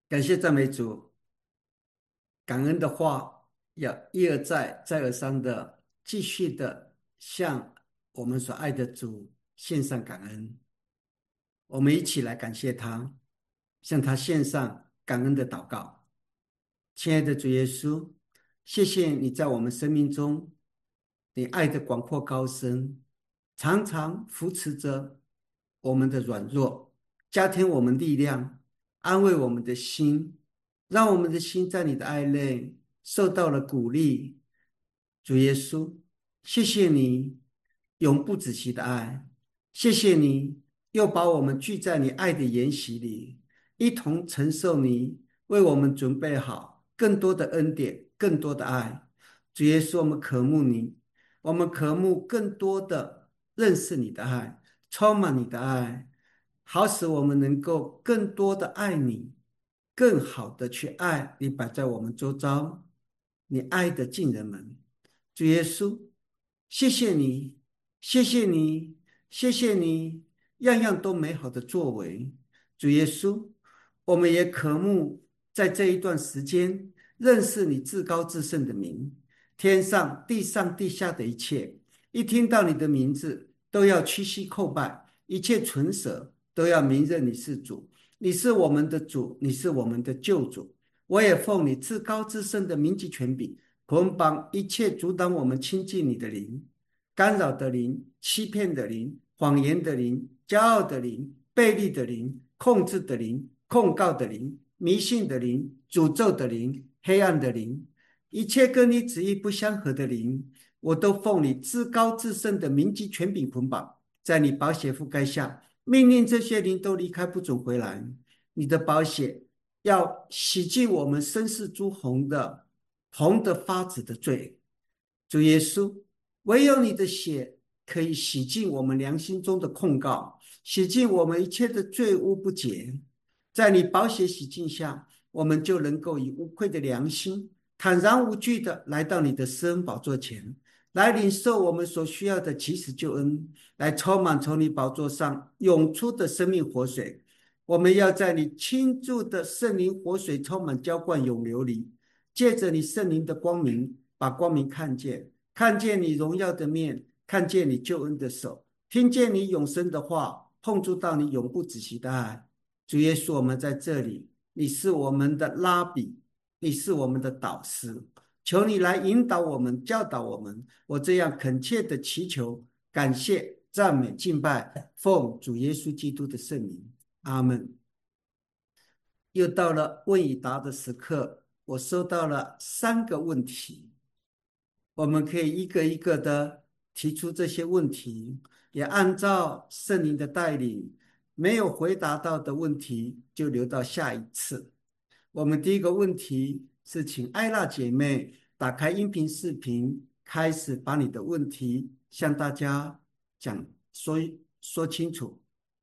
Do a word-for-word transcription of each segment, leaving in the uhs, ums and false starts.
感谢赞美主，感恩的话要一而再、再而三的继续的向我们所爱的主献上感恩。我们一起来感谢他，向他献上感恩的祷告。亲爱的主耶稣，谢谢你在我们生命中，你爱的广阔高深，常常扶持着我们的软弱，加添我们力量，安慰我们的心，让我们的心在你的爱内受到了鼓励。主耶稣，谢谢你永不止息的爱，谢谢你又把我们聚在你爱的筵席里，一同承受你为我们准备好更多的恩典，更多的爱。主耶稣，我们渴慕你，我们渴慕更多的认识你的爱，充满你的爱，好使我们能够更多的爱你，更好的去爱你摆在我们周遭，你爱的近人们。主耶稣，谢谢你，谢谢你，谢谢你，样样都美好的作为。主耶稣，我们也渴慕在这一段时间认识你至高至圣的名，天上、地上、地下的一切，一听到你的名字，都要屈膝叩拜，一切唇舌都要明认你是主，你是我们的主，你是我们的救主。我也奉你至高至圣的名及权柄，捆绑一切阻挡我们亲近你的灵，干扰的灵、欺骗的灵、谎言的灵、骄傲的灵、悖逆的灵、控制的灵、控告的灵、迷信的灵、诅咒的灵、黑暗的灵，一切跟你旨意不相合的灵，我都奉你至高至圣的名及权柄捆绑，在你宝血覆盖下，命令这些灵都离开，不准回来。你的宝血要洗净我们身世朱红的红的发紫的罪。主耶稣，唯有你的血可以洗净我们良心中的控告，洗净我们一切的罪污不洁。在你宝血洗净下，我们就能够以无愧的良心，坦然无惧的来到你的施恩宝座前，来领受我们所需要的及时救恩，来充满从你宝座上涌出的生命活水。我们要在你倾注的圣灵活水充满浇灌涌流里，借着你圣灵的光明，把光明看见，看见你荣耀的面，看见你救恩的手，听见你永生的话，碰触到你永不止息的爱。主耶稣，我们在这里，你是我们的拉比，你是我们的导师，求你来引导我们，教导我们。我这样恳切的祈求，感谢、赞美、敬拜，奉主耶稣基督的圣名。阿门。又到了问与答的时刻，我收到了三个问题，我们可以一个一个的提出这些问题，也按照圣灵的带领，没有回答到的问题就留到下一次。我们第一个问题是，请艾娜姐妹打开音频视频，开始把你的问题向大家讲说说清楚。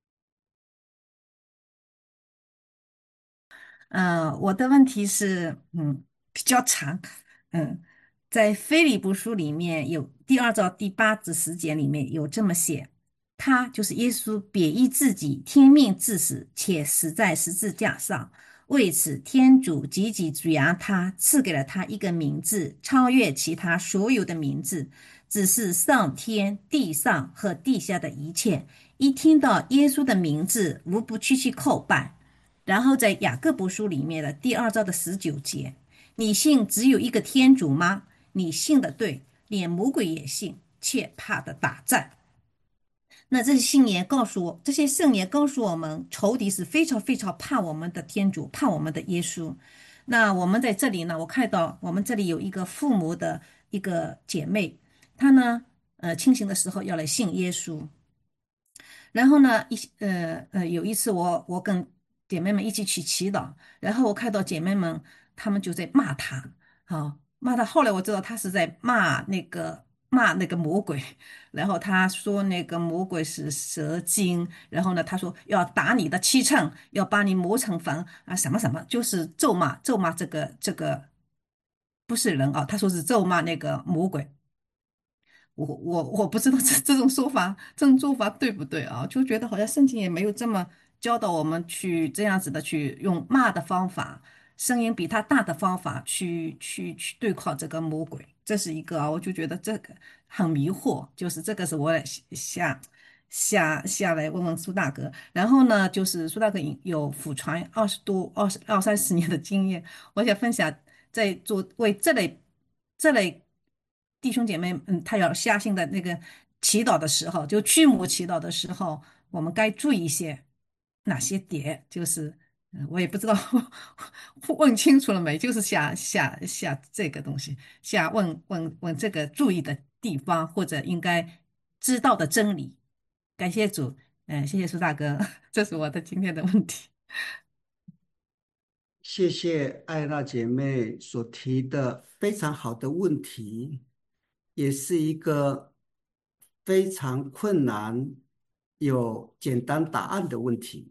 呃，我的问题是，嗯，比较长，嗯，在腓立比书里面有第二章第八至十节里面有这么写，他就是耶稣贬义自己，听命致死，且死在十字架上。为此，天主急急主扬他，赐给了他一个名字，超越其他所有的名字，只是上天、地上和地下的一切，一听到耶稣的名字，无不屈膝叩拜。然后在雅各伯书里面的第二章的十九节，你信只有一个天主吗？你信的对，连魔鬼也信，却怕的打战。那这些信言告诉我，这些圣言告诉我们，仇敌是非常非常怕我们的天主，怕我们的耶稣。那我们在这里呢，我看到我们这里有一个父母的一个姐妹，她呢，呃，清醒的时候要来信耶稣，然后呢，一呃呃，有一次我我跟姐妹们一起去祈祷，然后我看到姐妹们她们就在骂他，啊，骂他。后来我知道他是在骂那个骂那个魔鬼，然后他说那个魔鬼是蛇精，然后呢，他说要打你的七寸，要把你磨成粉啊，什么什么，就是咒骂咒骂这个这个不是人啊，他说是咒骂那个魔鬼。我我我不知道这这种说法，这种做法对不对啊？就觉得好像圣经也没有这么教导我们去这样子的去用骂的方法，声音比他大的方法去去去对抗这个魔鬼。这是一个啊，我就觉得这个很迷惑，就是这个是我下下下来问问苏大哥。然后呢，就是苏大哥有祖传二十多二十二三十年的经验，我想分享在做为这类这类弟兄姐妹，嗯，他要下信的那个祈祷的时候，就驱魔祈祷的时候，我们该注意一些哪些点？就是，嗯，我也不知道问清楚了没，就是下下下这个东西，下问问问这个注意的地方，或者应该知道的真理。感谢主，嗯，谢谢苏大哥，这是我的今天的问题。 谢谢艾娜姐妹所提的非常好的问题，也是一个非常困难有简单答案的问题。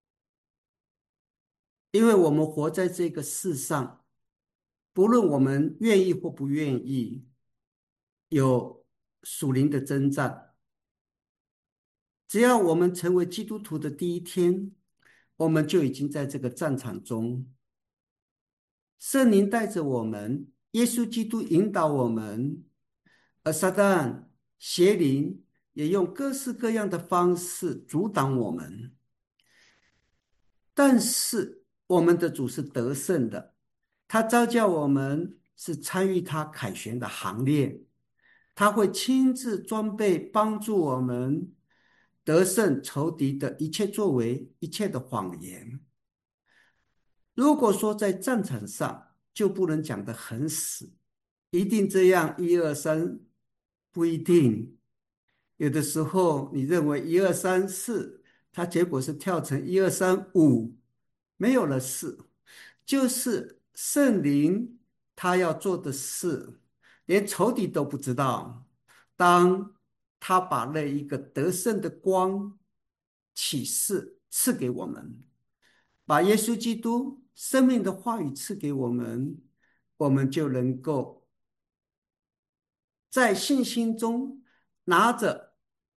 因为我们活在这个世上，不论我们愿意或不愿意，有属灵的征战。只要我们成为基督徒的第一天，我们就已经在这个战场中。圣灵带着我们，耶稣基督引导我们，而撒旦、邪灵也用各式各样的方式阻挡我们。但是我们的主是得胜的，他召叫我们是参与他凯旋的行列，他会亲自装备帮助我们得胜仇敌的一切作为、一切的谎言。如果说在战场上就不能讲得很死，一定这样一二三，不一定。有的时候你认为一二三四，它结果是跳成一二三五，没有了四，就是圣灵他要做的事，连仇敌都不知道。当他把那一个得胜的光启示赐给我们，把耶稣基督生命的话语赐给我们，我们就能够在信心中拿着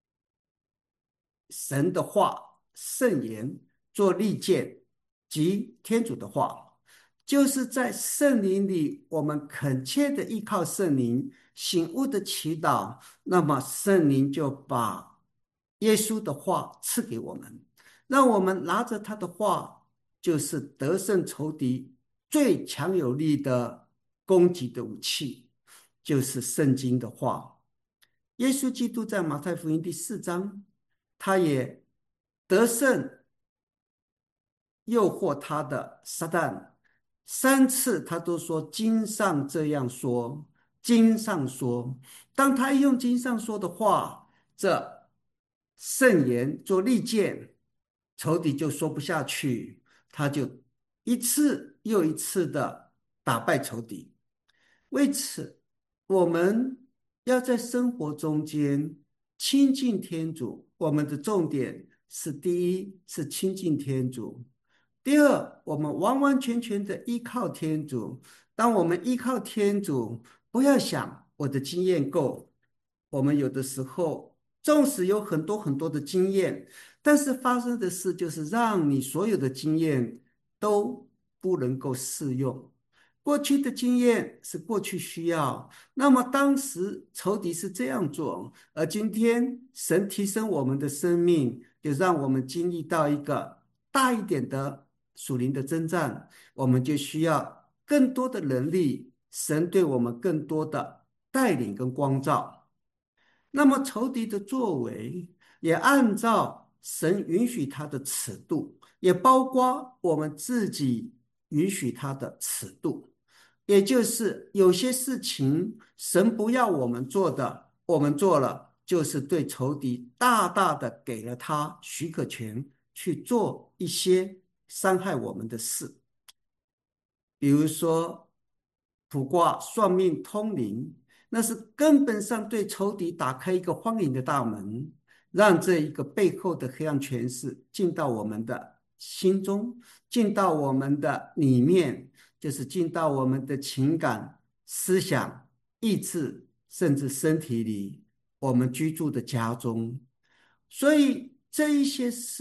神的话、圣言做利剑，即天主的话，就是在圣灵里，我们恳切的依靠圣灵，醒悟的祈祷，那么圣灵就把耶稣的话赐给我们，让我们拿着他的话，就是得胜仇敌最强有力的攻击的武器，就是圣经的话。耶稣基督在马太福音第四章，他也得胜诱惑他的撒旦，三次他都说经上这样说，经上说。当他用经上说的话，这圣言做利剑，仇敌就说不下去，他就一次又一次的打败仇敌。为此，我们要在生活中间亲近天主。我们的重点是：第一是亲近天主，第二，我们完完全全的依靠天主。当我们依靠天主，不要想我的经验够。我们有的时候，纵使有很多很多的经验，但是发生的事就是让你所有的经验都不能够适用。过去的经验是过去需要，那么当时仇敌是这样做，而今天神提升我们的生命，就让我们经历到一个大一点的属灵的征战，我们就需要更多的能力，神对我们更多的带领跟光照。那么仇敌的作为也按照神允许他的尺度，也包括我们自己允许他的尺度。也就是有些事情神不要我们做的，我们做了，就是对仇敌大大的给了他许可权去做一些伤害我们的事。比如说卜卦、算命、通灵，那是根本上对仇敌打开一个欢迎的大门，让这一个背后的黑暗权势进到我们的心中，进到我们的里面，就是进到我们的情感、思想、意志，甚至身体里，我们居住的家中。所以这一些事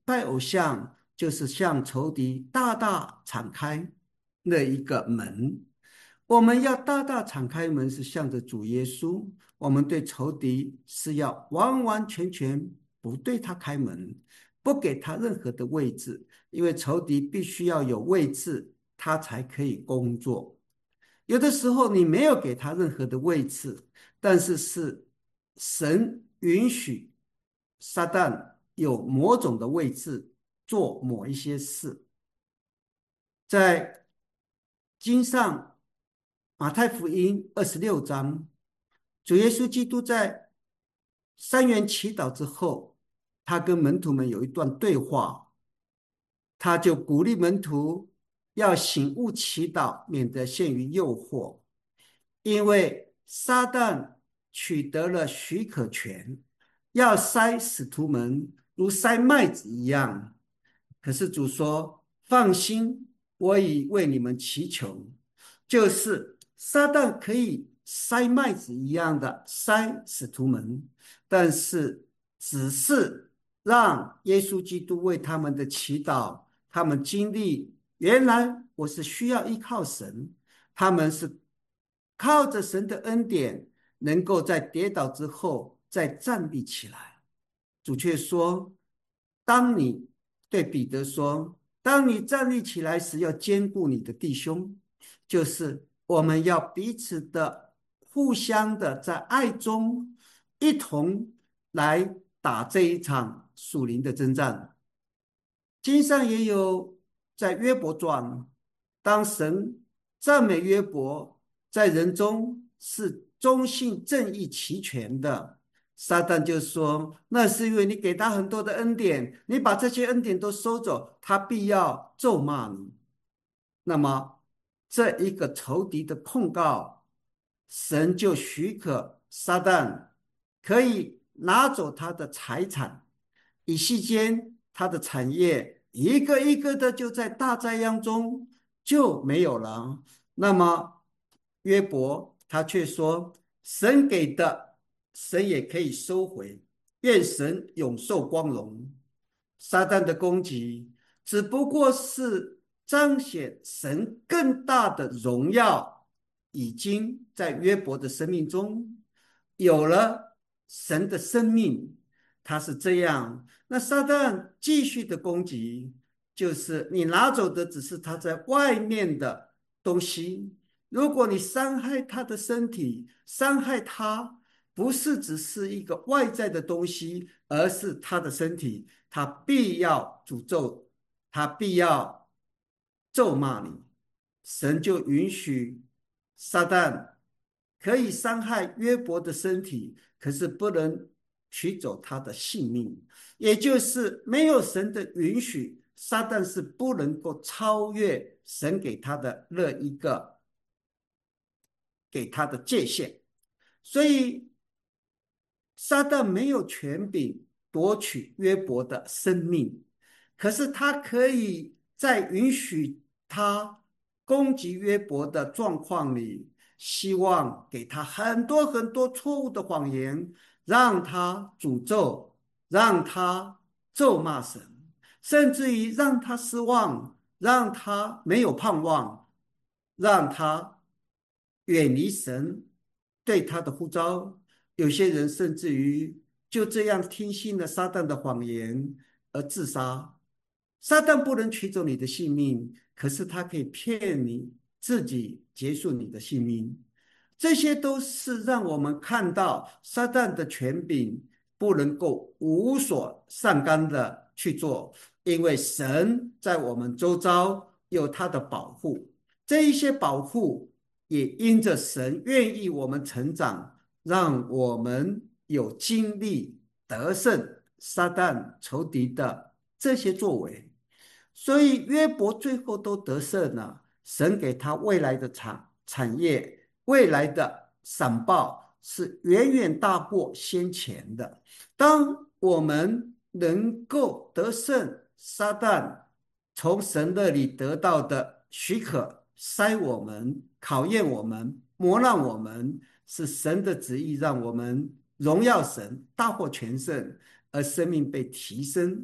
拜偶像就是向仇敌大大敞开那一个门。我们要大大敞开门，是向着主耶稣。我们对仇敌是要完完全全不对他开门，不给他任何的位置，因为仇敌必须要有位置，他才可以工作。有的时候你没有给他任何的位置，但是是神允许撒旦有某种的位置做某一些事。在经上马太福音二十六章，主耶稣基督在三元祈祷之后，他跟门徒们有一段对话，他就鼓励门徒要醒悟祈祷，免得陷于诱惑。因为撒旦取得了许可权，要塞使徒们如塞麦子一样。可是主说：放心，我已为你们祈求。就是撒旦可以塞麦子一样的塞使徒们，但是只是让耶稣基督为他们的祈祷，他们经历原来我是需要依靠神，他们是靠着神的恩典，能够在跌倒之后再站立起来。主却说：当你对彼得说，当你站立起来时，要兼顾你的弟兄，就是我们要彼此的互相的在爱中一同来打这一场属灵的征战。经上也有在约伯传，当神赞美约伯在人中是忠信正义齐全的，撒旦就说那是因为你给他很多的恩典，你把这些恩典都收走，他必要咒骂你。那么这一个仇敌的控告，神就许可撒旦可以拿走他的财产，一夕间他的产业一个一个的就在大灾殃中就没有了。那么约伯他却说，神给的神也可以收回，愿神永受光荣。撒旦的攻击只不过是彰显神更大的荣耀，已经在约伯的生命中有了神的生命，他是这样。那撒旦继续的攻击，就是你拿走的只是他在外面的东西，如果你伤害他的身体，伤害他不是只是一个外在的东西，而是他的身体，他必要诅咒，他必要咒骂你。神就允许撒旦可以伤害约伯的身体，可是不能取走他的性命，也就是没有神的允许，撒旦是不能够超越神给他的那一个给他的界限。所以撒旦没有权柄夺取约伯的生命，可是他可以在允许他攻击约伯的状况里，希望给他很多很多错误的谎言，让他诅咒，让他咒骂神，甚至于让他失望，让他没有盼望，让他远离神对他的呼召。有些人甚至于就这样听信了撒旦的谎言而自杀。撒旦不能取走你的性命，可是他可以骗你自己结束你的性命。这些都是让我们看到撒旦的权柄不能够无所上纲的去做，因为神在我们周遭有他的保护，这一些保护也因着神愿意我们成长，让我们有经历得胜撒旦仇敌的这些作为。所以约伯最后都得胜了，神给他未来的产产业，未来的赏报是远远大过先前的。当我们能够得胜撒旦从神那里得到的许可，筛我们，考验我们，磨难我们，是神的旨意，让我们荣耀神，大获全胜，而生命被提升。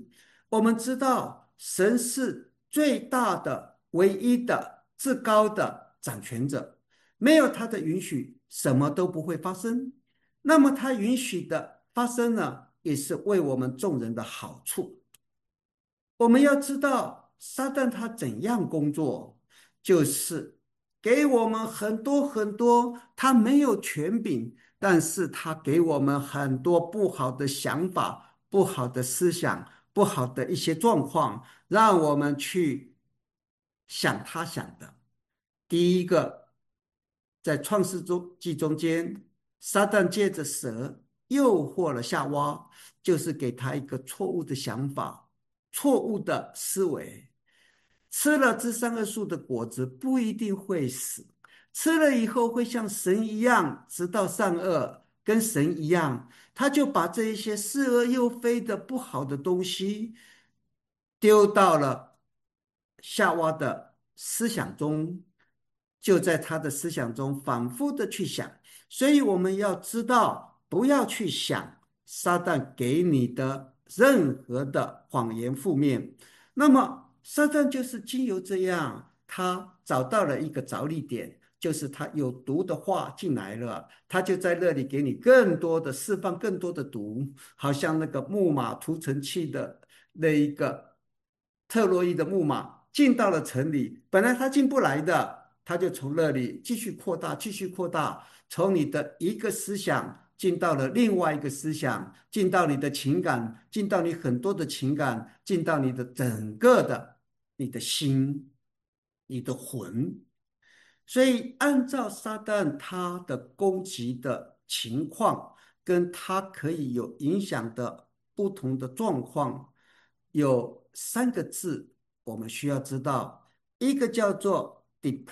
我们知道神是最大的、唯一的、至高的掌权者，没有他的允许，什么都不会发生。那么他允许的发生呢，也是为我们众人的好处。我们要知道撒旦他怎样工作，就是给我们很多很多，他没有权柄，但是他给我们很多不好的想法、不好的思想、不好的一些状况，让我们去想他想的。第一个，在创世中记中间，撒旦借着蛇诱惑了夏娃，就是给他一个错误的想法。错误的思维，吃了这三个树的果子不一定会死，吃了以后会像神一样，知道善恶，跟神一样，他就把这一些是恶又非的不好的东西丢到了夏娃的思想中，就在他的思想中反复的去想，所以我们要知道，不要去想撒旦给你的任何的谎言负面。那么，撒旦就是经由这样，他找到了一个着力点，就是他有毒的话进来了，他就在那里给你更多的释放，更多的毒，好像那个木马屠城器的那一个特洛伊的木马进到了城里，本来他进不来的，他就从那里继续扩大，继续扩大，从你的一个思想。进到了另外一个思想，进到你的情感，进到你很多的情感，进到你的整个的你的心、你的魂。所以，按照撒旦他的攻击的情况，跟他可以有影响的不同的状况，有三个字我们需要知道，一个叫做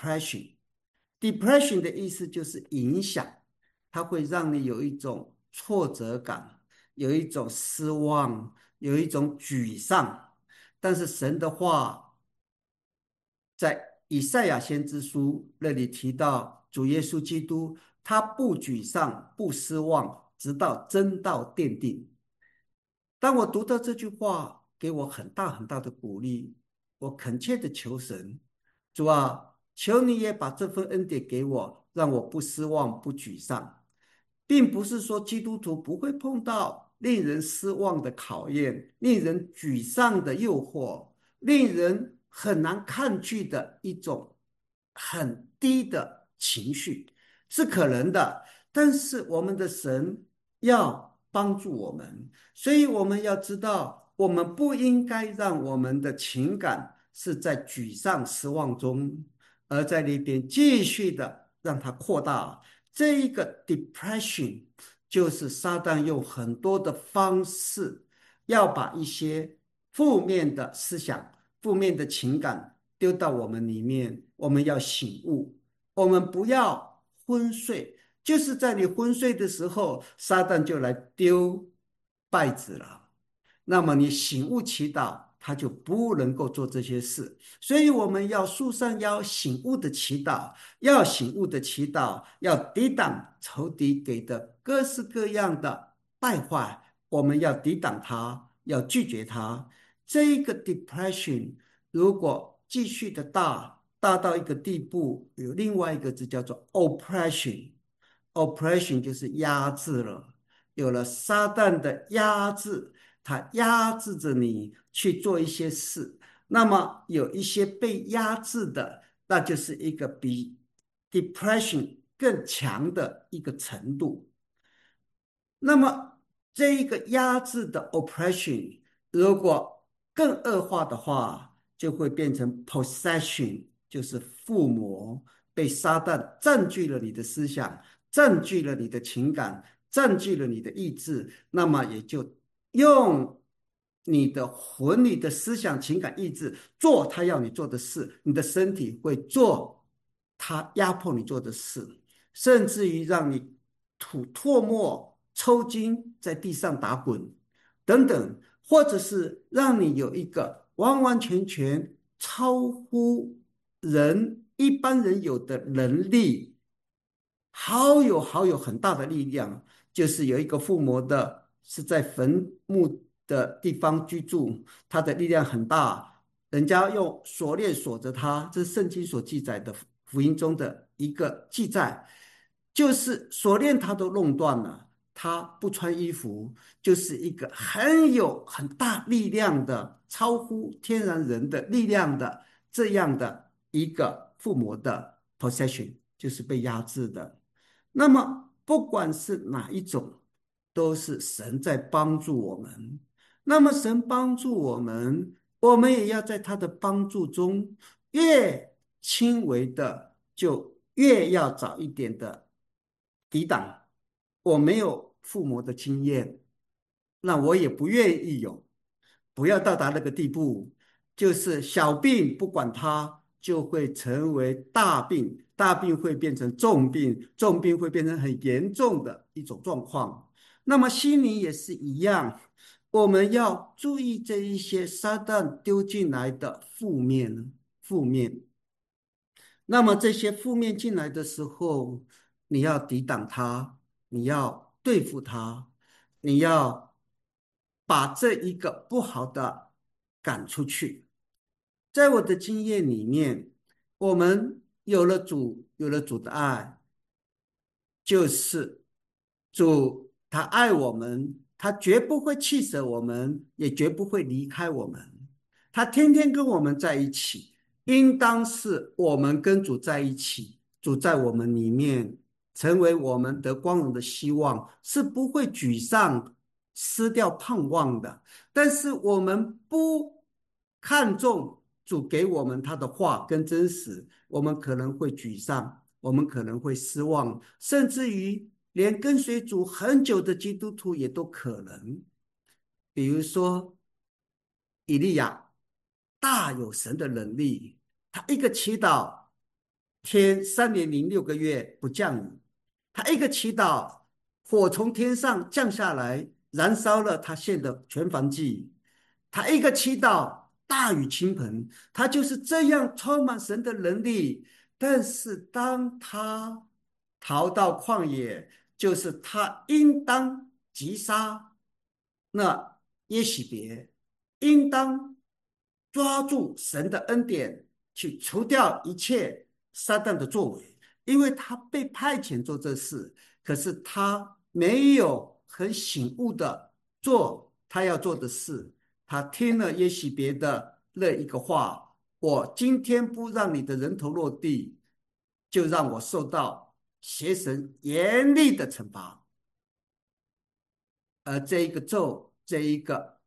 depression。depression 的意思就是影响，它会让你有一种挫折感，有一种失望，有一种沮丧。但是神的话，在以赛亚先知书那里提到，主耶稣基督他不沮丧，不失望，直到真道奠定。当我读到这句话，给我很大很大的鼓励。我恳切的求神，主啊，求你也把这份恩典给我，让我不失望、不沮丧。并不是说基督徒不会碰到令人失望的考验、令人沮丧的诱惑、令人很难抗拒的一种很低的情绪，是可能的。但是我们的神要帮助我们，所以我们要知道，我们不应该让我们的情感是在沮丧、失望中，而在那边继续的让它扩大。这一个 depression 就是撒旦用很多的方式，要把一些负面的思想、负面的情感丢到我们里面。我们要醒悟，我们不要昏睡。就是在你昏睡的时候，撒旦就来丢败子了。那么你醒悟祈祷，他就不能够做这些事。所以我们要束上腰，醒悟的祈祷，要醒悟的祈祷，要抵挡仇敌给的各式各样的败坏，我们要抵挡它，要拒绝它。这一个 depression 如果继续的大，大到一个地步，有另外一个字叫做 oppression，oppression 就是压制了。有了撒旦的压制，它压制着你去做一些事。那么有一些被压制的，那就是一个比 depression 更强的一个程度。那么这一个压制的 oppression，如果更恶化的话，就会变成 possession，就是附魔，被撒旦占据了你的思想，占据了你的情感，占据了你的意志，那么也就用你的魂、你的思想、情感、意志做他要你做的事，你的身体会做他压迫你做的事。甚至于让你吐唾沫、抽筋，在地上打滚等等，或者是让你有一个完完全全超乎人一般人有的能力，好有好有很大的力量。就是有一个附魔的，是在坟墓的地方居住，他的力量很大，人家用锁链锁着他，这是圣经所记载的福音中的一个记载，就是锁链他都弄断了，他不穿衣服，就是一个很有很大力量的、超乎天然人的力量的这样的一个附魔的 possession，就是被压制的。那么不管是哪一种，都是神在帮助我们。那么神帮助我们，我们也要在他的帮助中，越轻微的就越要早一点的抵挡。我没有附魔的经验，那我也不愿意有，不要到达那个地步，就是小病不管它，就会成为大病，大病会变成重病，重病会变成很严重的一种状况。那么心灵也是一样，我们要注意这一些撒旦丢进来的负面，负面。那么这些负面进来的时候，你要抵挡它，你要对付它，你要把这一个不好的赶出去。在我的经验里面，我们有了主，有了主的爱，就是主他爱我们，他绝不会弃舍我们，也绝不会离开我们，他天天跟我们在一起。应当是我们跟主在一起，主在我们里面，成为我们得光荣的希望，是不会沮丧、失掉盼望的。但是我们不看重主给我们他的话跟真实，我们可能会沮丧，我们可能会失望，甚至于连跟随主很久的基督徒也都可能。比如说以利亚，大有神的能力，他一个祈祷，天三年零六个月不降雨；他一个祈祷，火从天上降下来，燃烧了他献的全燔祭；他一个祈祷，大雨倾盆。他就是这样充满神的能力。但是当他逃到旷野，就是他应当击杀那耶洗别，应当抓住神的恩典，去除掉一切撒旦的作为，因为他被派遣做这事，可是他没有很醒悟的做他要做的事。他听了耶洗别的那一个话，我今天不让你的人头落地，就让我受到邪神严厉的惩罚。而这一个咒，这一个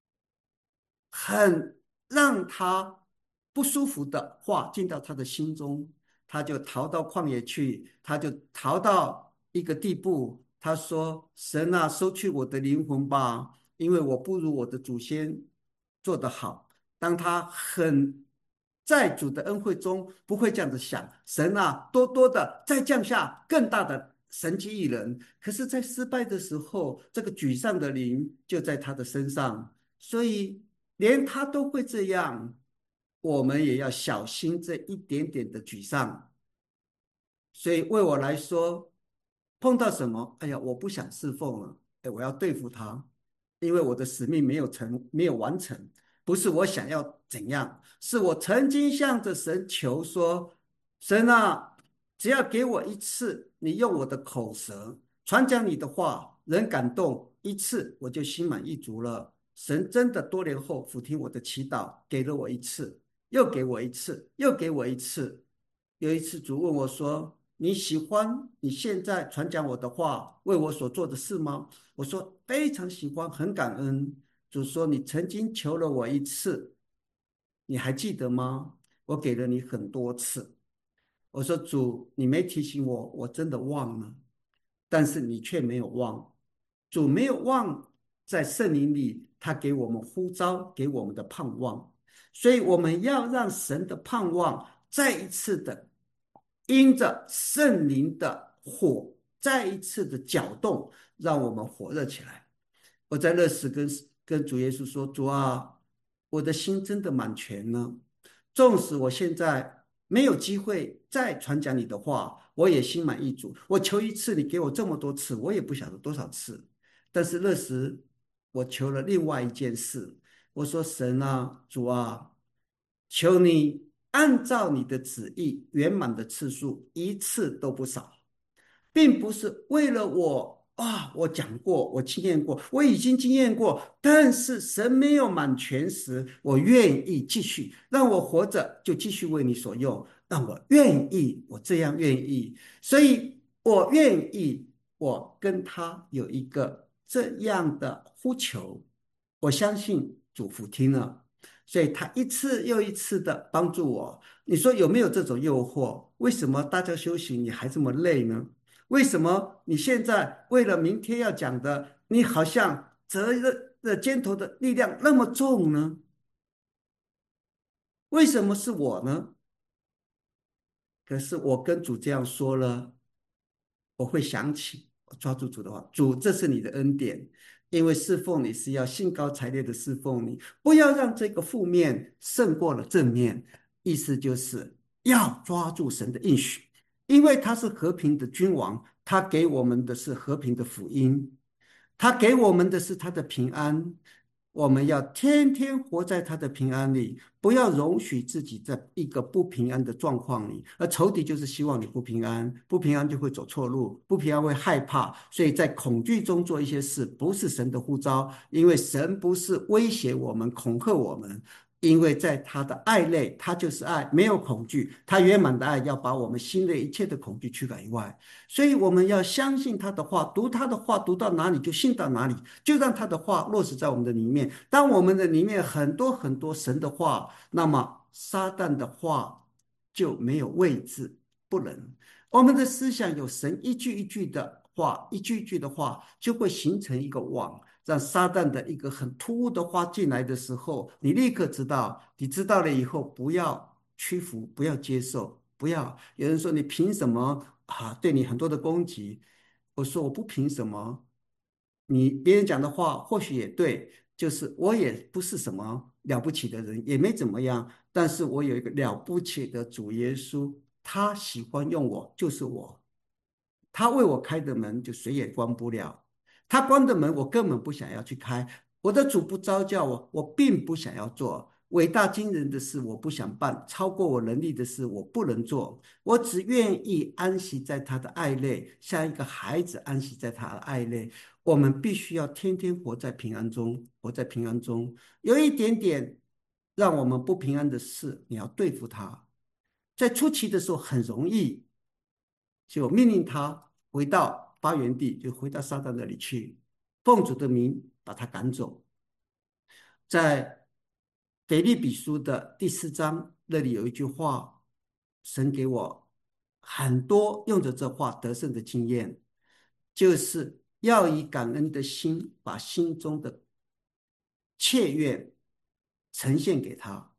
很让他不舒服的话进到他的心中，他就逃到旷野去，他就逃到一个地步。他说：“神啊，收去我的灵魂吧，因为我不如我的祖先做得好。”当他很在主的恩惠中，不会这样子想：神啊，多多的再降下更大的神迹异人。可是，在失败的时候，这个沮丧的灵就在他的身上。所以连他都会这样，我们也要小心这一点点的沮丧。所以为我来说，碰到什么，哎呀，我不想侍奉了，哎，我要对付他，因为我的使命没有成，没有完成，不是我想要怎样，是我曾经向着神求说，神啊，只要给我一次，你用我的口舌传讲你的话，人感动一次，我就心满意足了。神真的多年后俯听我的祈祷，给了我一次，又给我一次，又给我一次。有一次，主问我说：“你喜欢你现在传讲我的话，为我所做的事吗？”我说：“非常喜欢，很感恩。”主说：“你曾经求了我一次，你还记得吗？我给了你很多次。”我说：“主，你没提醒我，我真的忘了。但是你却没有忘，主没有忘，在圣灵里，他给我们呼召，给我们的盼望。所以我们要让神的盼望再一次的因着圣灵的火，再一次的搅动，让我们火热起来。”我在那时跟跟主耶稣说：“主啊，我的心真的满全了。纵使我现在没有机会再传讲你的话，我也心满意足。我求一次，你给我这么多次，我也不晓得多少次。但是那时我求了另外一件事，我说神啊，主啊，求你按照你的旨意圆满的次数一次都不少。并不是为了我啊，我讲过，我经验过，我已经经验过，但是神没有满全时，我愿意继续，让我活着就继续为你所用，让我愿意，我这样愿意，所以我愿意，我跟他有一个这样的呼求，我相信主福听了，所以他一次又一次的帮助我。你说有没有这种诱惑？为什么大家休息你还这么累呢？为什么你现在为了明天要讲的，你好像责任的肩头的力量那么重呢？为什么是我呢？可是我跟主这样说了，我会想起，我抓住主的话，主，这是你的恩典，因为侍奉你是要兴高采烈的侍奉你，不要让这个负面胜过了正面。意思就是要抓住神的应许，因为他是和平的君王，他给我们的是和平的福音。他给我们的是他的平安，我们要天天活在他的平安里，不要容许自己在一个不平安的状况里。而仇敌就是希望你不平安，不平安就会走错路，不平安会害怕，所以在恐惧中做一些事，不是神的呼召，因为神不是威胁我们、恐吓我们。因为在他的爱内，他就是爱，没有恐惧。他圆满的爱要把我们心内一切的恐惧驱赶以外。所以我们要相信他的话，读他的话，读到哪里就信到哪里，就让他的话落实在我们的里面。当我们的里面很多很多神的话，那么撒旦的话就没有位置，不能。我们的思想有神一句一句的话，一句一句的话，就会形成一个网。让撒旦的一个很突兀的话进来的时候，你立刻知道，你知道了以后，不要屈服，不要接受，不要。有人说你凭什么啊？对你很多的攻击，我说我不凭什么。你别人讲的话或许也对，就是我也不是什么了不起的人，也没怎么样，但是我有一个了不起的主耶稣，他喜欢用我，就是我。他为我开的门，就谁也关不了。他关的门，我根本不想要去开。我的主不招叫我，我并不想要做伟大惊人的事，我不想办超过我能力的事，我不能做。我只愿意安息在他的爱内，像一个孩子安息在他的爱内。我们必须要天天活在平安中，活在平安中。有一点点让我们不平安的事，你要对付他。在初期的时候很容易，就命令他回到发源地，就回到撒旦那里去，奉主的名把他赶走。在腓立比书的第四章那里有一句话，神给我很多用着这话得胜的经验，就是要以感恩的心把心中的切愿呈现给他。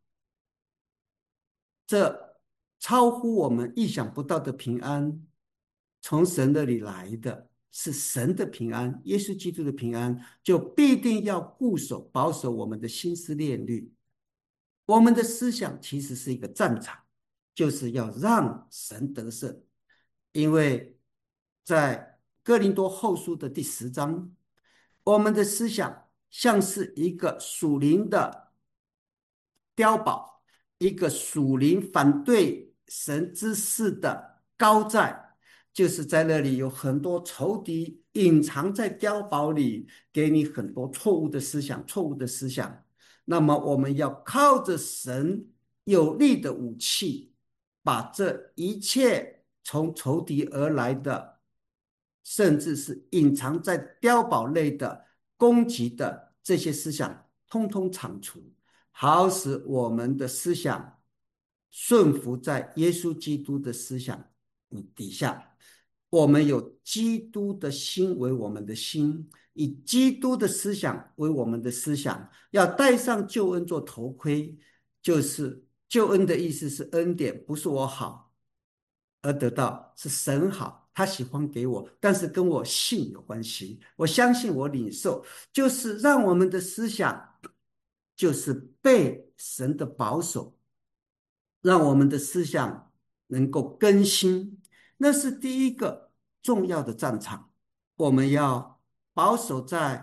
这超乎我们意想不到的平安，从神那里来的是神的平安，耶稣基督的平安，就必定要固守保守我们的心思念虑。我们的思想其实是一个战场，就是要让神得胜。因为在哥林多后书的第十章，我们的思想像是一个属灵的碉堡，一个属灵反对神之事的高寨，就是在那里有很多仇敌隐藏在碉堡里，给你很多错误的思想，错误的思想。那么我们要靠着神有力的武器，把这一切从仇敌而来的，甚至是隐藏在碉堡内的攻击的这些思想，通通铲除。好使我们的思想顺服在耶稣基督的思想底下。我们有基督的心为我们的心，以基督的思想为我们的思想，要戴上救恩做头盔。就是救恩的意思是恩典，不是我好而得到，是神好，他喜欢给我，但是跟我信有关系。我相信，我领受，就是让我们的思想就是被神的保守，让我们的思想能够更新，那是第一个重要的战场。我们要保守在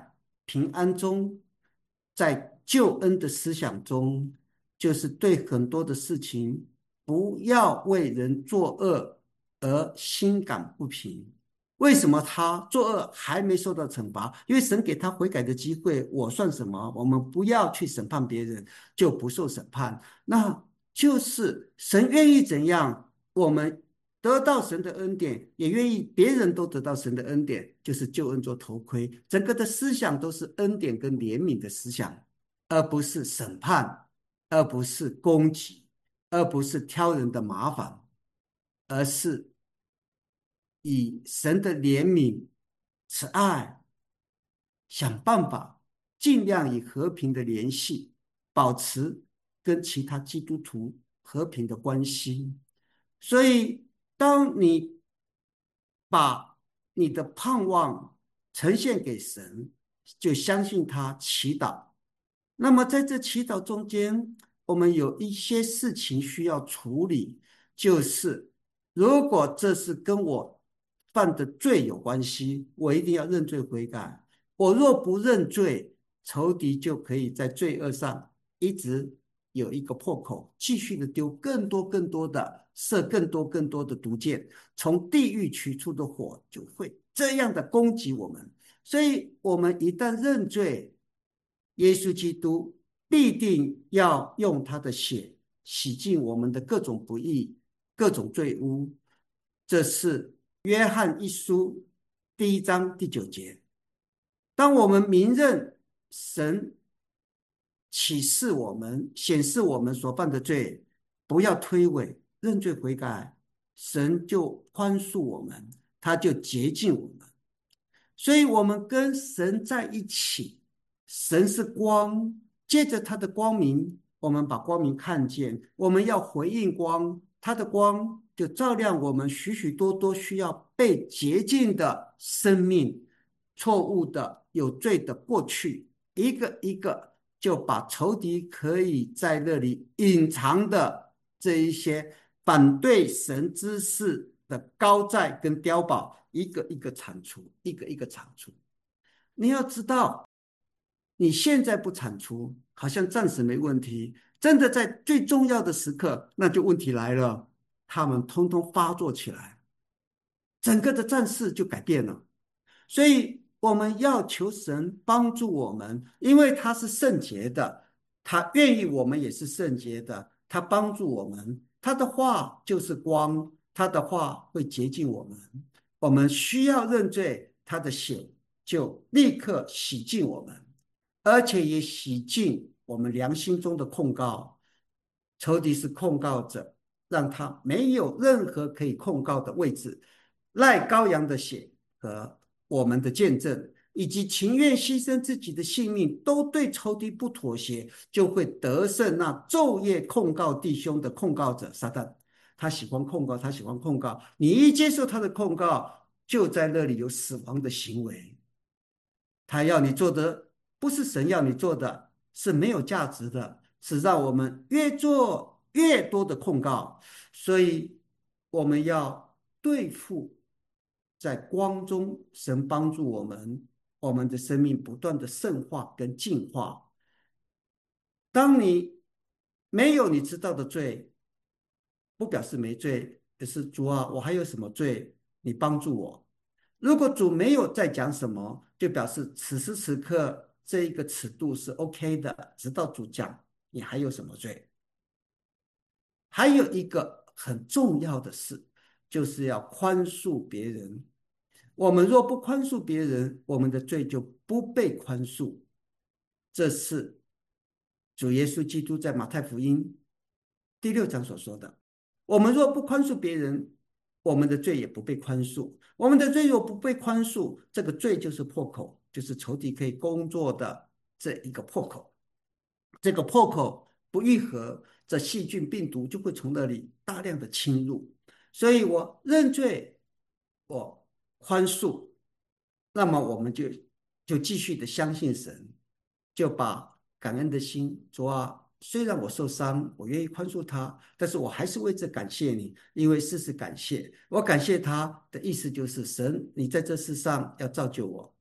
平安中，在救恩的思想中，就是对很多的事情不要为人作恶而心感不平。为什么他作恶还没受到惩罚？因为神给他悔改的机会，我算什么？我们不要去审判别人，就不受审判。那就是神愿意怎样，我们得到神的恩典，也愿意别人都得到神的恩典，就是救恩做头盔。整个的思想都是恩典跟怜悯的思想，而不是审判，而不是攻击，而不是挑人的麻烦，而是以神的怜悯、慈爱，想办法尽量以和平的联系，保持跟其他基督徒和平的关系。所以，当你把你的盼望呈现给神，就相信他，祈祷。那么在这祈祷中间，我们有一些事情需要处理，就是如果这是跟我犯的罪有关系，我一定要认罪悔改。我若不认罪，仇敌就可以在罪恶上一直有一个破口，继续的丢更多更多的射更多更多的毒箭，从地狱取出的火就会这样的攻击我们。所以，我们一旦认罪，耶稣基督必定要用他的血洗净我们的各种不义、各种罪污。这是约翰一书第一章第九节。当我们明认神启示我们、显示我们所犯的罪，不要推诿，认罪悔改，神就宽恕我们，他就洁净我们。所以我们跟神在一起，神是光，借着他的光明，我们把光明看见，我们要回应光，他的光就照亮我们许许多多需要被洁净的生命，错误的有罪的过去，一个一个就把仇敌可以在那里隐藏的这一些反对神之事的高寨跟碉堡，一个一个铲除，一个一个铲除。你要知道，你现在不铲除，好像暂时没问题，真的在最重要的时刻，那就问题来了，他们通通发作起来，整个的战事就改变了。所以我们要求神帮助我们，因为他是圣洁的，他愿意我们也是圣洁的，他帮助我们，他的话就是光，他的话会洁净我们。我们需要认罪，他的血就立刻洗净我们，而且也洗净我们良心中的控告。仇敌是控告者，让他没有任何可以控告的位置。赖羔羊的血和我们的见证，以及情愿牺牲自己的性命，都对仇敌不妥协，就会得胜那昼夜控告弟兄的控告者撒旦。他喜欢控告，他喜欢控告，你一接受他的控告，就在那里有死亡的行为。他要你做的不是神要你做的，是没有价值的，是让我们越做越多的控告。所以我们要对付在光中，神帮助我们，我们的生命不断的圣化跟净化。当你没有你知道的罪，不表示没罪，可是主啊，我还有什么罪？你帮助我。如果主没有再讲什么，就表示此时此刻这一个尺度是 OK 的，直到主讲，你还有什么罪？还有一个很重要的事，就是要宽恕别人。我们若不宽恕别人，我们的罪就不被宽恕。这是主耶稣基督在马太福音第六章所说的。我们若不宽恕别人，我们的罪也不被宽恕。我们的罪若不被宽恕，这个罪就是破口，就是仇敌可以工作的这一个破口。这个破口不愈合，这细菌病毒就会从那里大量的侵入。所以我认罪，我宽恕，那么我们就就继续的相信神，就把感恩的心，主啊，虽然我受伤，我愿意宽恕他，但是我还是为这感谢你，因为事实感谢，我感谢他的意思就是神，你在这世上要造就我，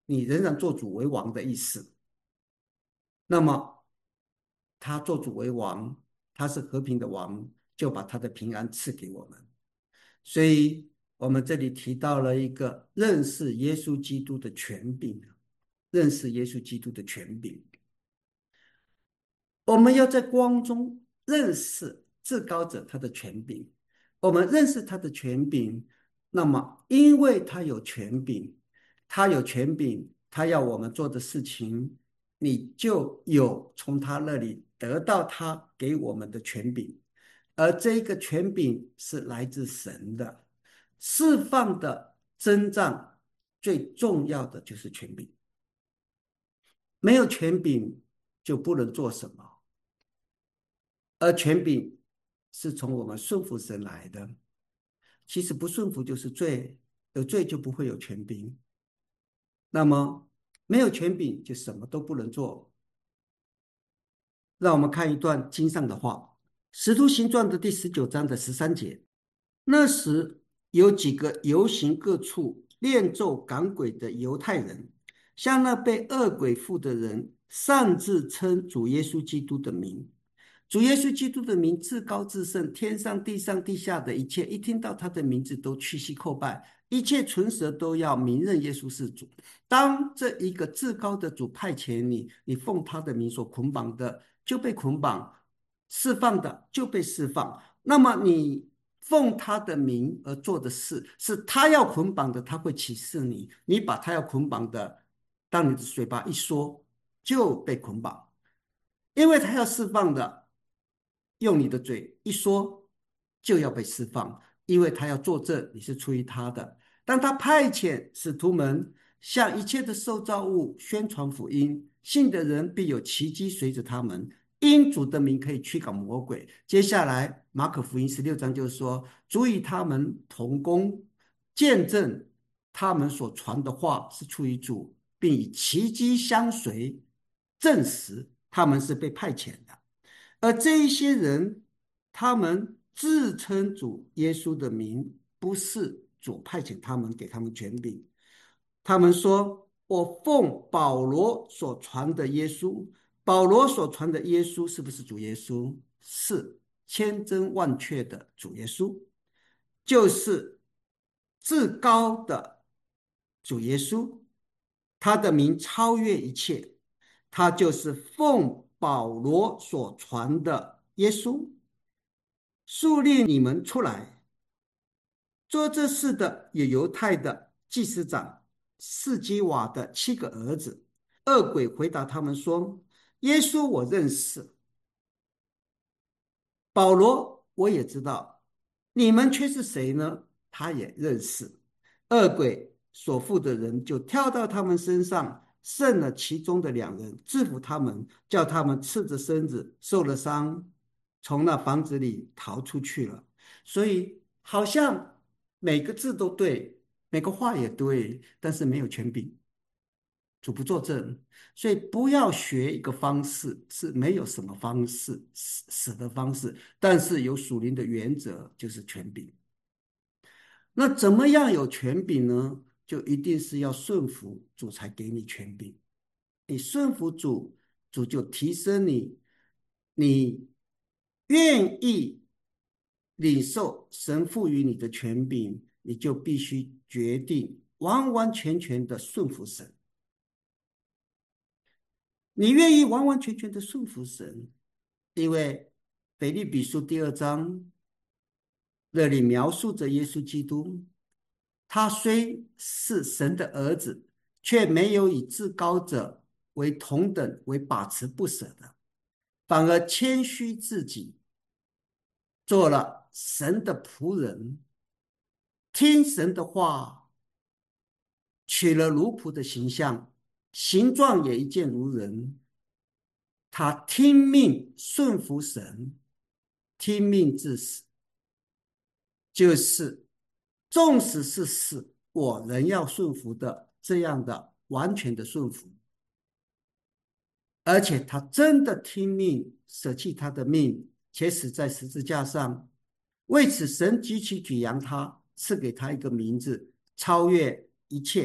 你仍然做主为王的意思。那么他做主为王，他是和平的王，就把他的平安赐给我们。所以我们这里提到了一个认识耶稣基督的权柄，认识耶稣基督的权柄。我们要在光中认识至高者他的权柄。我们认识他的权柄，那么因为他有权柄，他有权柄，他要我们做的事情，你就有从他那里得到他给我们的权柄。而这一个权柄是来自神的，释放的征战最重要的就是权柄，没有权柄就不能做什么。而权柄是从我们顺服神来的，其实不顺服就是罪，有罪就不会有权柄。那么没有权柄就什么都不能做。让我们看一段经上的话，《使徒行传》的第十九章的十三节。那时有几个游行各处练咒赶鬼的犹太人，向那被恶鬼附的人擅自称主耶稣基督的名。主耶稣基督的名至高至圣，天上地上地下的一切，一听到他的名字都屈膝叩拜，一切唇舌都要明认耶稣是主。当这一个至高的主派遣你，你奉他的名所捆绑的就被捆绑，释放的就被释放。那么你奉他的名而做的事，是他要捆绑的，他会启示你，你把他要捆绑的，当你的嘴巴一说，就被捆绑。因为他要释放的，用你的嘴一说，就要被释放，因为他要作证你是出于他的。当他派遣使徒们向一切的受造物宣传福音，信的人必有奇迹随着他们，因主的名可以驱赶魔鬼。接下来马可福音十六章就是说，主与他们同工，见证他们所传的话是出于主，并以奇迹相随，证实他们是被派遣的。而这一些人，他们自称主耶稣的名，不是主派遣他们，给他们权柄。他们说：“我奉保罗所传的耶稣。”保罗所传的耶稣是不是主耶稣？是，千真万确的主耶稣，就是至高的主耶稣。他的名超越一切，他就是奉保罗所传的耶稣，树立你们出来。做这事的有犹太的祭司长士基瓦的七个儿子。恶鬼回答他们说：耶稣我认识，保罗我也知道，你们却是谁呢？他也认识。恶鬼所附的人就跳到他们身上，胜了其中的两人，制服他们，叫他们赤着身子受了伤，从那房子里逃出去了。所以好像每个字都对，每个话也对，但是没有权柄，主不作证。所以不要学一个方式，是没有什么方式死死的方式，但是有属灵的原则，就是权柄。那怎么样有权柄呢？就一定是要顺服主才给你权柄。你顺服主，主就提升你，你愿意领受神赋予你的权柄，你就必须决定完完全全的顺服神。你愿意完完全全的顺服神，因为腓立比书第二章那里描述着耶稣基督，他虽是神的儿子，却没有以至高者为同等为把持不舍的，反而谦虚自己，做了神的仆人，听神的话，取了奴仆的形象，形状也一见如人。他听命顺服神，听命至死，就是纵使是死，我仍要顺服的这样的完全的顺服。而且他真的听命，舍弃他的命，且死在十字架上。为此，神举起举扬他，赐给他一个名字，超越一切，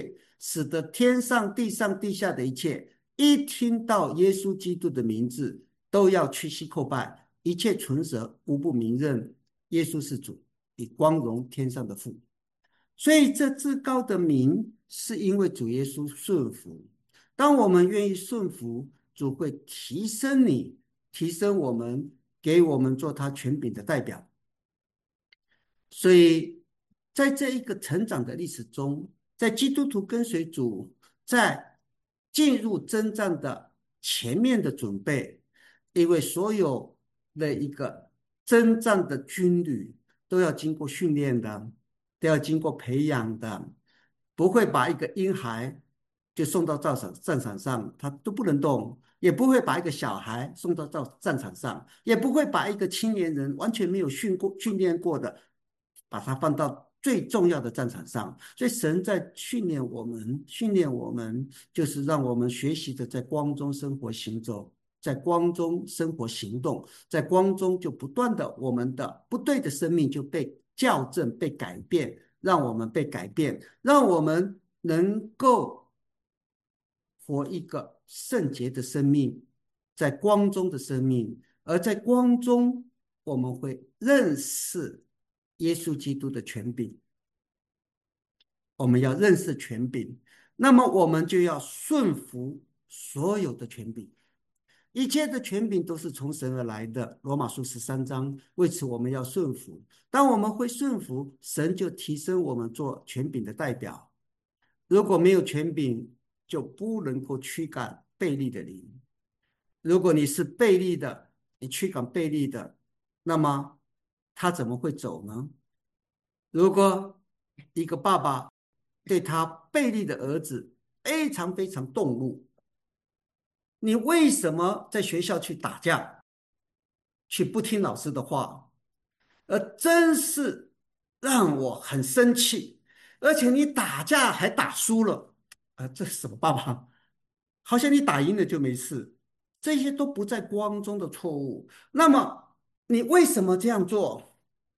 使得天上地上地下的一切，一听到耶稣基督的名字，都要屈膝叩拜，一切唇舌无不明认耶稣是主，以光荣天上的父。所以这至高的名，是因为主耶稣顺服。当我们愿意顺服，主会提升你，提升我们，给我们做他权柄的代表。所以，在这一个成长的历史中，在基督徒跟随主，在进入征战的前面的准备，因为所有的一个征战的军旅都要经过训练的，都要经过培养的，不会把一个婴孩就送到战场战场上，他都不能动。也不会把一个小孩送到战战场上，也不会把一个青年人完全没有训过训练过的，把他放到最重要的战场上。所以神在训练我们，训练我们，就是让我们学习的在光中生活行走，在光中生活行动，在光中就不断的我们的不对的生命就被校正、被改变，让我们被改变，让我们能够活一个圣洁的生命，在光中的生命，而在光中，我们会认识耶稣基督的权柄。我们要认识权柄，那么我们就要顺服所有的权柄。一切的权柄都是从神而来的，罗马书十三章。为此，我们要顺服。当我们会顺服，神就提升我们做权柄的代表。如果没有权柄，就不能够驱赶悖逆的灵。如果你是悖逆的，你驱赶悖逆的，那么他怎么会走呢？如果一个爸爸对他悖逆的儿子非常非常动怒，你为什么在学校去打架，去不听老师的话？而真是让我很生气。而且你打架还打输了，啊，这是什么爸爸？好像你打赢了就没事，这些都不在光中的错误。那么你为什么这样做？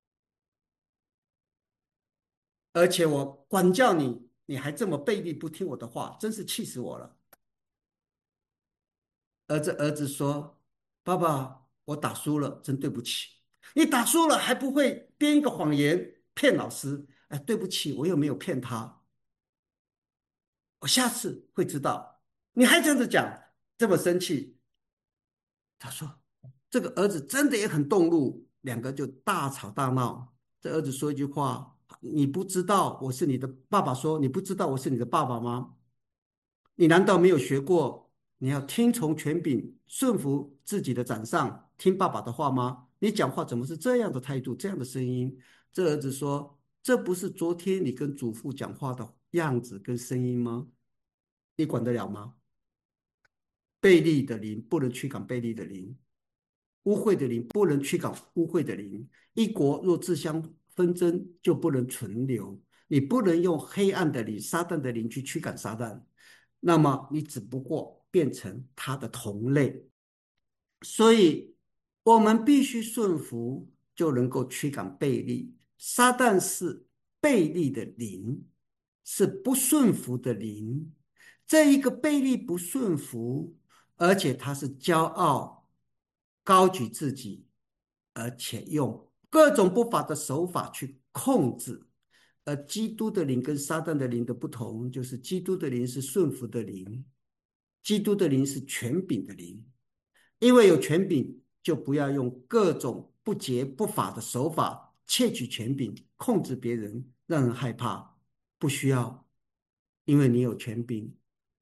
而且我管教你，你还这么背逆不听我的话，真是气死我了。儿子儿子说：“爸爸，我打输了，真对不起。”你打输了还不会编一个谎言骗老师？哎，对不起，我又没有骗他，我下次会知道。你还这样子讲，这么生气。他说：“这个儿子真的也很动怒，两个就大吵大闹。这儿子说一句话：你不知道我是你的爸爸说，你不知道我是你的爸爸吗？你难道没有学过你要听从权柄，顺服自己的长上，听爸爸的话吗？你讲话怎么是这样的态度，这样的声音？”这儿子说：“这不是昨天你跟祖父讲话的样子跟声音吗？你管得了吗？悖逆的灵不能驱赶悖逆的灵。”污秽的灵不能驱赶污秽的灵。一国若自相纷争，就不能存留。你不能用黑暗的灵、撒旦的灵去驱赶撒旦，那么你只不过变成他的同类。所以，我们必须顺服，就能够驱赶悖逆。撒旦是悖逆的灵，是不顺服的灵。这一个悖逆不顺服，而且他是骄傲，高举自己，而且用各种不法的手法去控制。而基督的灵跟撒旦的灵的不同，就是基督的灵是顺服的灵，基督的灵是权柄的灵。因为有权柄，就不要用各种不洁不法的手法窃取权柄，控制别人，让人害怕。不需要，因为你有权柄。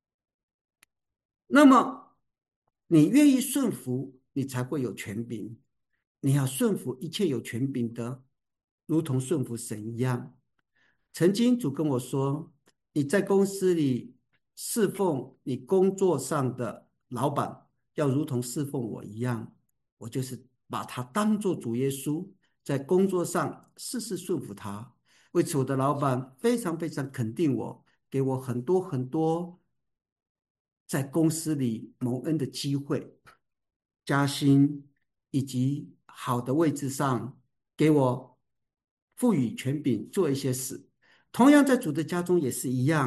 那么你愿意顺服，你才会有权柄。你要顺服一切有权柄的，如同顺服神一样。曾经主跟我说，你在公司里侍奉你工作上的老板，要如同侍奉我一样。我就是把他当作主耶稣，在工作上事事顺服他。为此，我的老板非常非常肯定我，给我很多很多在公司里蒙恩的机会，加薪以及好的位置上，给我赋予权柄做一些事。同样在主的家中也是一样，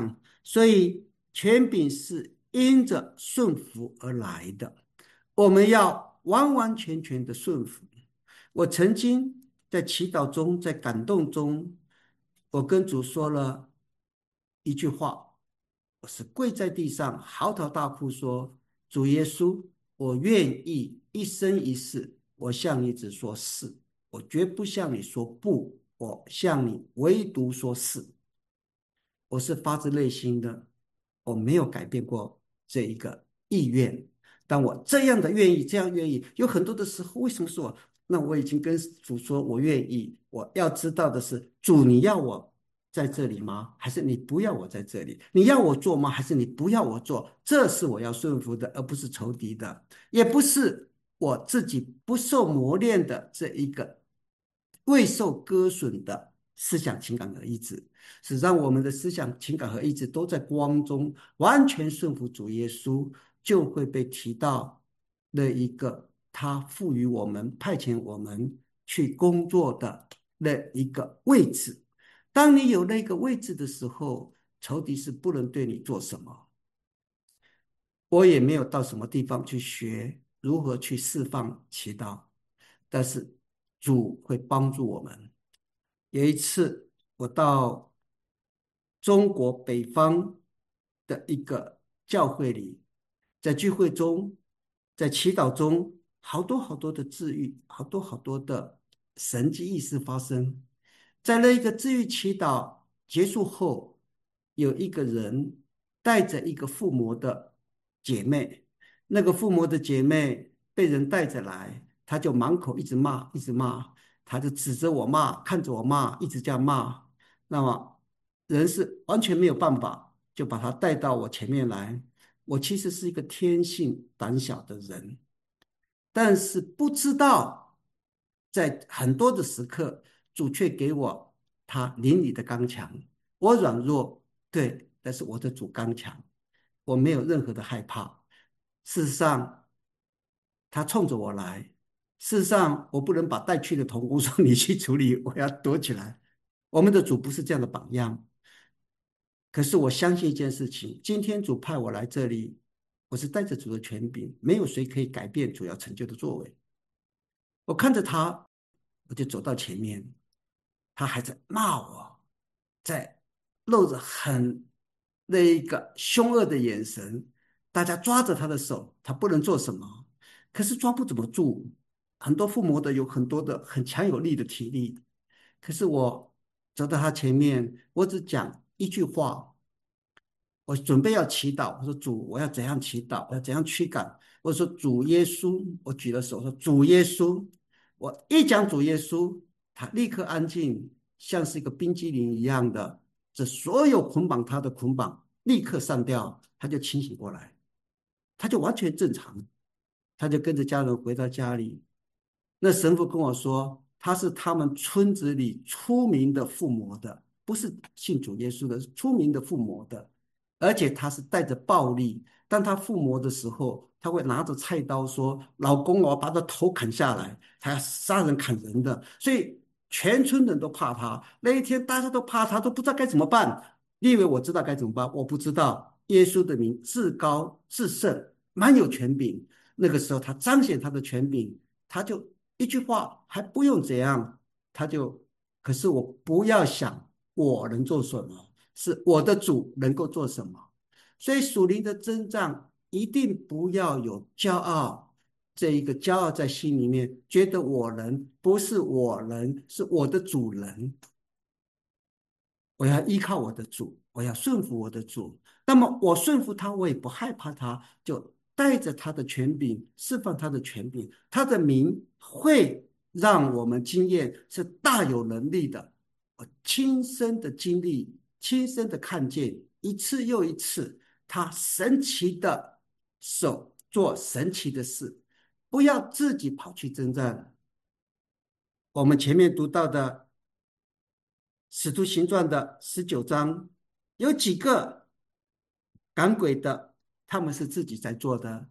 所以权柄是因着顺服而来的，我们要完完全全的顺服。我曾经在祈祷中，在感动中，我跟主说了一句话，我是跪在地上嚎啕大哭说：主耶稣，我愿意一生一世，我向你只说是，我绝不向你说不，我向你唯独说是。我是发自内心的，我没有改变过这一个意愿。当我这样的愿意，这样愿意，有很多的时候，为什么说那我已经跟主说我愿意？我要知道的是，主你要我在这里吗？还是你不要我在这里？你要我做吗？还是你不要我做？这是我要顺服的，而不是仇敌的，也不是我自己不受磨练的这一个未受割损的思想情感和意志。是让我们的思想、情感和意志都在光中，完全顺服主耶稣，就会被提到那一个他赋予我们、派遣我们去工作的那一个位置。当你有那个位置的时候，仇敌是不能对你做什么。我也没有到什么地方去学如何去释放祈祷，但是主会帮助我们。有一次，我到中国北方的一个教会里，在聚会中，在祈祷中，好多好多的治愈，好多好多的神迹异事发生。在那一个治愈祈祷结束后，有一个人带着一个附魔的姐妹，那个附魔的姐妹被人带着来，她就满口一直骂，一直骂。他就指着我骂，看着我骂，一直这样骂。那么人是完全没有办法，就把他带到我前面来。我其实是一个天性胆小的人，但是不知道在很多的时刻，主却给我他邻里的刚强。我软弱，对，但是我的主刚强，我没有任何的害怕。事实上，他冲着我来。事实上，我不能把带去的童工说你去处理，我要躲起来。我们的主不是这样的榜样。可是我相信一件事情，今天主派我来这里，我是带着主的权柄，没有谁可以改变主要成就的作为。我看着他，我就走到前面，他还在骂我，在露着很那一个凶恶的眼神。大家抓着他的手，他不能做什么，可是抓不怎么住。很多附魔的有很多的很强有力的体力，可是我走到他前面，我只讲一句话，我准备要祈祷，我说主，我要怎样祈祷，我要怎样驱赶？我说主耶稣，我举了手说主耶稣，我一讲主耶稣，他立刻安静，像是一个冰激凌一样的，这所有捆绑他的捆绑立刻散掉，他就清醒过来，他就完全正常，他就跟着家人回到家里。那神父跟我说，他是他们村子里出名的附魔的，不是信主耶稣的，是出名的附魔的。而且他是带着暴力。当他附魔的时候，他会拿着菜刀说：“老公，我要把他头砍下来。”他要杀人砍人的，所以全村人都怕他。那一天大家都怕他，都不知道该怎么办。你以为我知道该怎么办？我不知道。耶稣的名至高至圣，蛮有权柄。那个时候他彰显他的权柄，他就一句话还不用怎样，他就，可是我不要想我能做什么，是我的主能够做什么。所以属灵的征战一定不要有骄傲，这一个骄傲在心里面，觉得我能，不是我能，是我的主人。我要依靠我的主，我要顺服我的主。那么我顺服他，我也不害怕他，就带着他的权柄，释放他的权柄。他的名会让我们经验是大有能力的。我亲身的经历，亲身的看见，一次又一次，他神奇的手做神奇的事。不要自己跑去征战。我们前面读到的使徒行传的十九章，有几个赶鬼的，他们是自己在做的。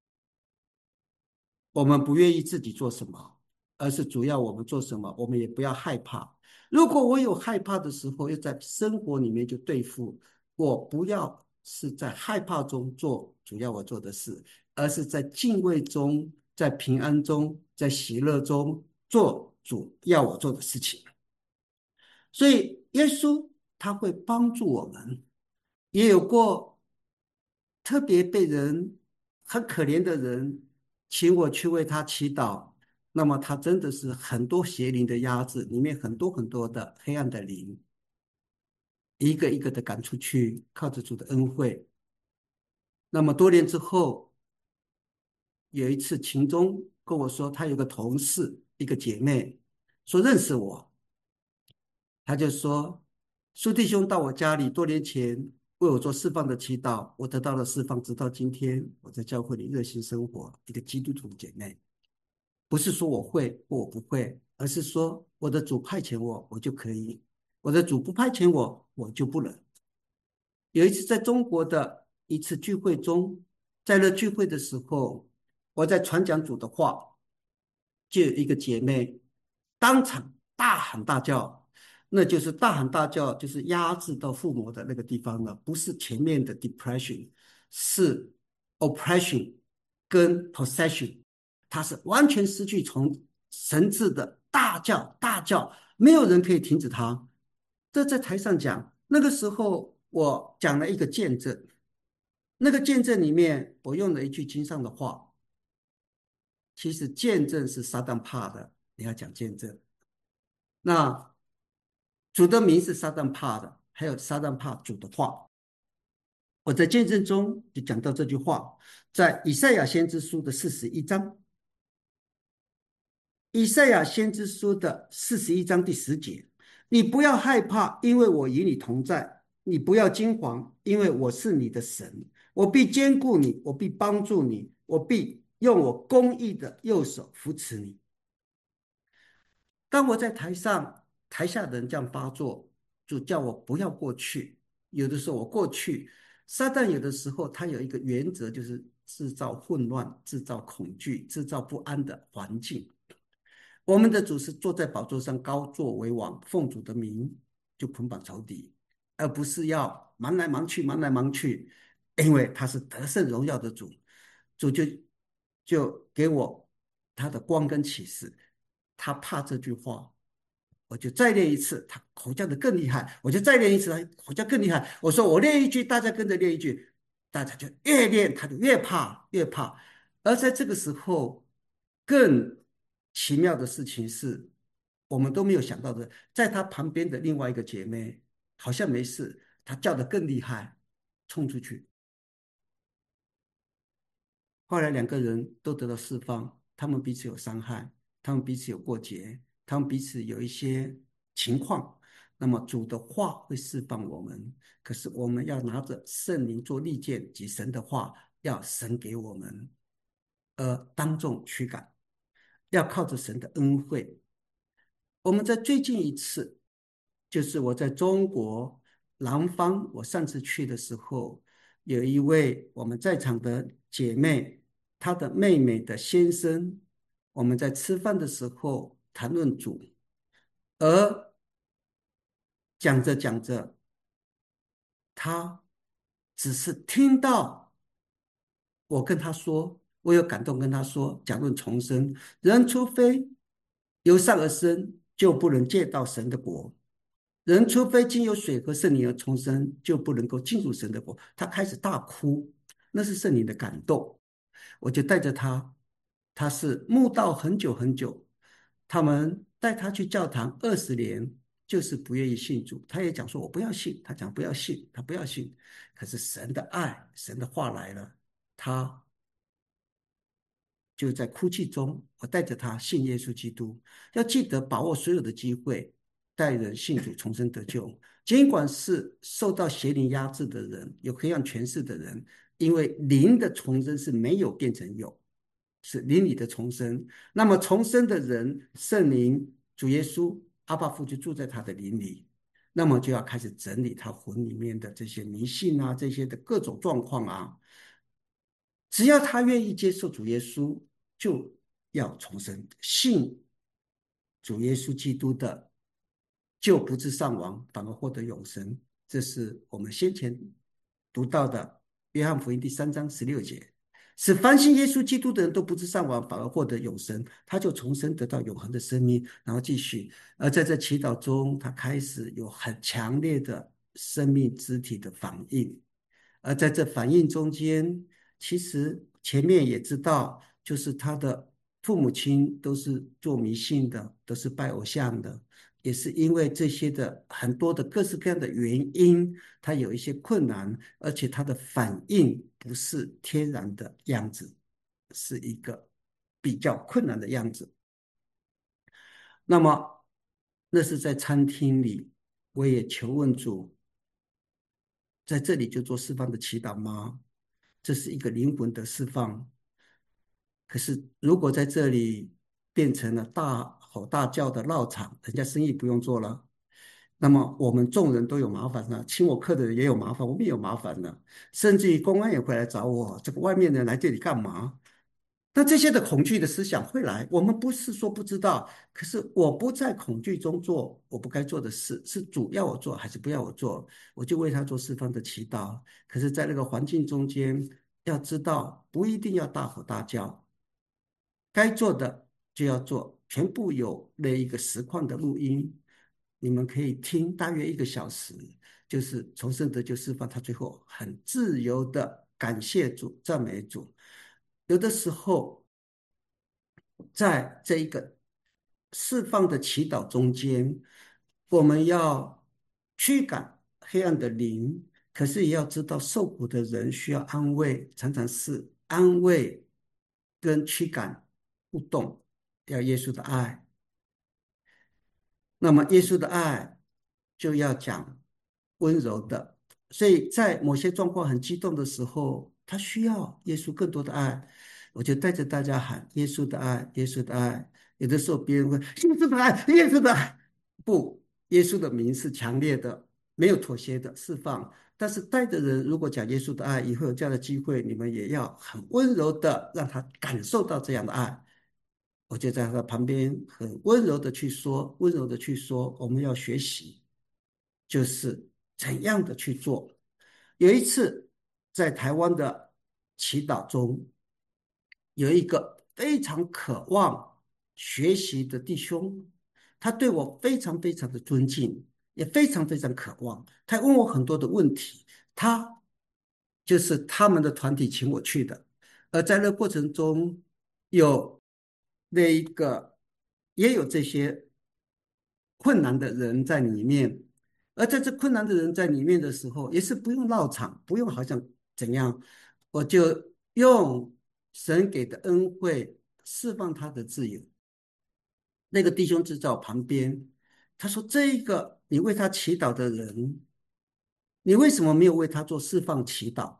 我们不愿意自己做什么，而是主要我们做什么，我们也不要害怕。如果我有害怕的时候，要在生活里面就对付。 我不要是在害怕中做主要我做的事，而是在敬畏中，在平安中，在喜乐中做主要我做的事情。所以耶稣他会帮助我们，也有过特别被人很可怜的人，请我去为他祈祷。那么他真的是很多邪灵的压制，里面很多很多的黑暗的灵，一个一个的赶出去，靠着主的恩惠。那么多年之后，有一次秦钟跟我说，他有个同事，一个姐妹，说认识我，他就说苏弟兄到我家里，多年前为我做释放的祈祷，我得到了释放，直到今天我在教会里热心生活，一个基督徒的姐妹。不是说我会或我不会，而是说我的主派遣我，我就可以；我的主不派遣我，我就不能。有一次在中国的一次聚会中，在那聚会的时候，我在传讲主的话，就有一个姐妹当场大喊大叫，那就是大喊大叫，就是压制到父母的那个地方了，不是前面的 depression，是 oppression 跟 possession，她是完全失去从神智的大叫大叫，没有人可以停止她。这在台上讲，那个时候我讲了一个见证，那个见证里面我用了一句经上的话，其实见证是撒旦怕的，你要讲见证。那主的名是撒旦怕的，还有撒旦怕主的话。我在见证中就讲到这句话，在以赛亚先知书的四十一章，以赛亚先知书的四十一章第十节，你不要害怕，因为我与你同在；你不要惊惶，因为我是你的神，我必坚固你，我必帮助你，我必用我公义的右手扶持你。当我在台上，台下的人这样发作，就叫我不要过去。有的时候我过去，撒旦有的时候他有一个原则，就是制造混乱、制造恐惧、制造不安的环境。我们的主是坐在宝座上高坐为王，奉主的名就捆绑仇敌，而不是要忙来忙去、忙来忙去，因为他是得胜荣耀的主。主就就给我他的光跟启示，他怕这句话，我就再练一次，他口叫的更厉害，我就再练一次，他口叫更厉害。我说我练一句，大家跟着练一句，大家就越练他就越怕越怕。而在这个时候，更奇妙的事情是，我们都没有想到的，在他旁边的另外一个姐妹好像没事，她叫得更厉害，冲出去。后来两个人都得到释放，他们彼此有伤害，他们彼此有过节，他们彼此有一些情况。那么主的话会释放我们，可是我们要拿着圣灵做利剑及神的话，要神给我们，而当众驱赶，要靠着神的恩惠。我们在最近一次，就是我在中国南方，我上次去的时候，有一位我们在场的姐妹，她的妹妹的先生，我们在吃饭的时候谈论主，而讲着讲着，她只是听到我跟她说，我有感动跟她说，讲论重生，人除非由善而生，就不能见到神的国。人除非经由水和圣灵而重生，就不能够进入神的国。他开始大哭，那是圣灵的感动。我就带着他，他是慕道很久很久，他们带他去教堂二十年，就是不愿意信主。他也讲说：“我不要信。”他讲不要信，他不要信。可是神的爱，神的话来了，他就在哭泣中，我带着他信耶稣基督。要记得把握所有的机会，带人信主重生得救。尽管是受到邪灵压制的人，有黑暗权势的人，因为灵的重生是没有变成有，是灵里的重生。那么重生的人，圣灵、主耶稣、阿爸父就住在他的灵里。那么就要开始整理他魂里面的这些迷信啊，这些的各种状况啊，只要他愿意接受主耶稣，就要重生。信主耶稣基督的，就不致丧亡，反而获得永生。 这是我们先前读到的约翰福音第三章十六节，使凡信耶稣基督的人都不致丧亡，反而获得永生。他就重生得到永恒的生命，然后继续。而在这祈祷中，他开始有很强烈的生命肢体的反应。而在这反应中间，其实前面也知道，就是他的父母亲都是做迷信的，都是拜偶像的，也是因为这些的很多的各式各样的原因，他有一些困难，而且他的反应不是天然的样子，是一个比较困难的样子。那么，那是在餐厅里，我也求问主，在这里就做释放的祈祷吗？这是一个灵魂的释放。可是如果在这里变成了大吼大叫的闹场，人家生意不用做了，那么我们众人都有麻烦了，请我客的人也有麻烦，我们也有麻烦了，甚至于公安也会来找我，这个外面的人来这里干嘛？那这些的恐惧的思想会来，我们不是说不知道，可是我不在恐惧中做我不该做的事，是主要我做还是不要我做，我就为他做释放的祈祷。可是，在那个环境中间，要知道不一定要大吼大叫，该做的就要做，全部有那一个实况的录音，你们可以听大约一个小时，就是从圣得救释放，他最后很自由的感谢主、赞美主。有的时候，在这一个释放的祈祷中间，我们要驱赶黑暗的灵，可是也要知道受苦的人需要安慰，常常是安慰跟驱赶互动，要耶稣的爱。那么耶稣的爱就要讲温柔的，所以在某些状况很激动的时候，他需要耶稣更多的爱，我就带着大家喊耶稣的爱，耶稣的爱。有的时候别人会耶稣的爱，耶稣的爱，不，耶稣的名是强烈的，没有妥协的释放。但是带的人如果讲耶稣的爱，以后有这样的机会，你们也要很温柔的让他感受到这样的爱。我就在他旁边很温柔的去说，温柔的去说，我们要学习，就是怎样的去做。有一次在台湾的祈祷中，有一个非常渴望学习的弟兄，他对我非常非常的尊敬，也非常非常渴望。他问我很多的问题，他就是他们的团体请我去的，而在那过程中有那一个也有这些困难的人在里面，而在这困难的人在里面的时候，也是不用闹场，不用好像怎样，我就用神给的恩惠释放他的自由。那个弟兄就在我旁边，他说：“这一个你为他祈祷的人，你为什么没有为他做释放祈祷？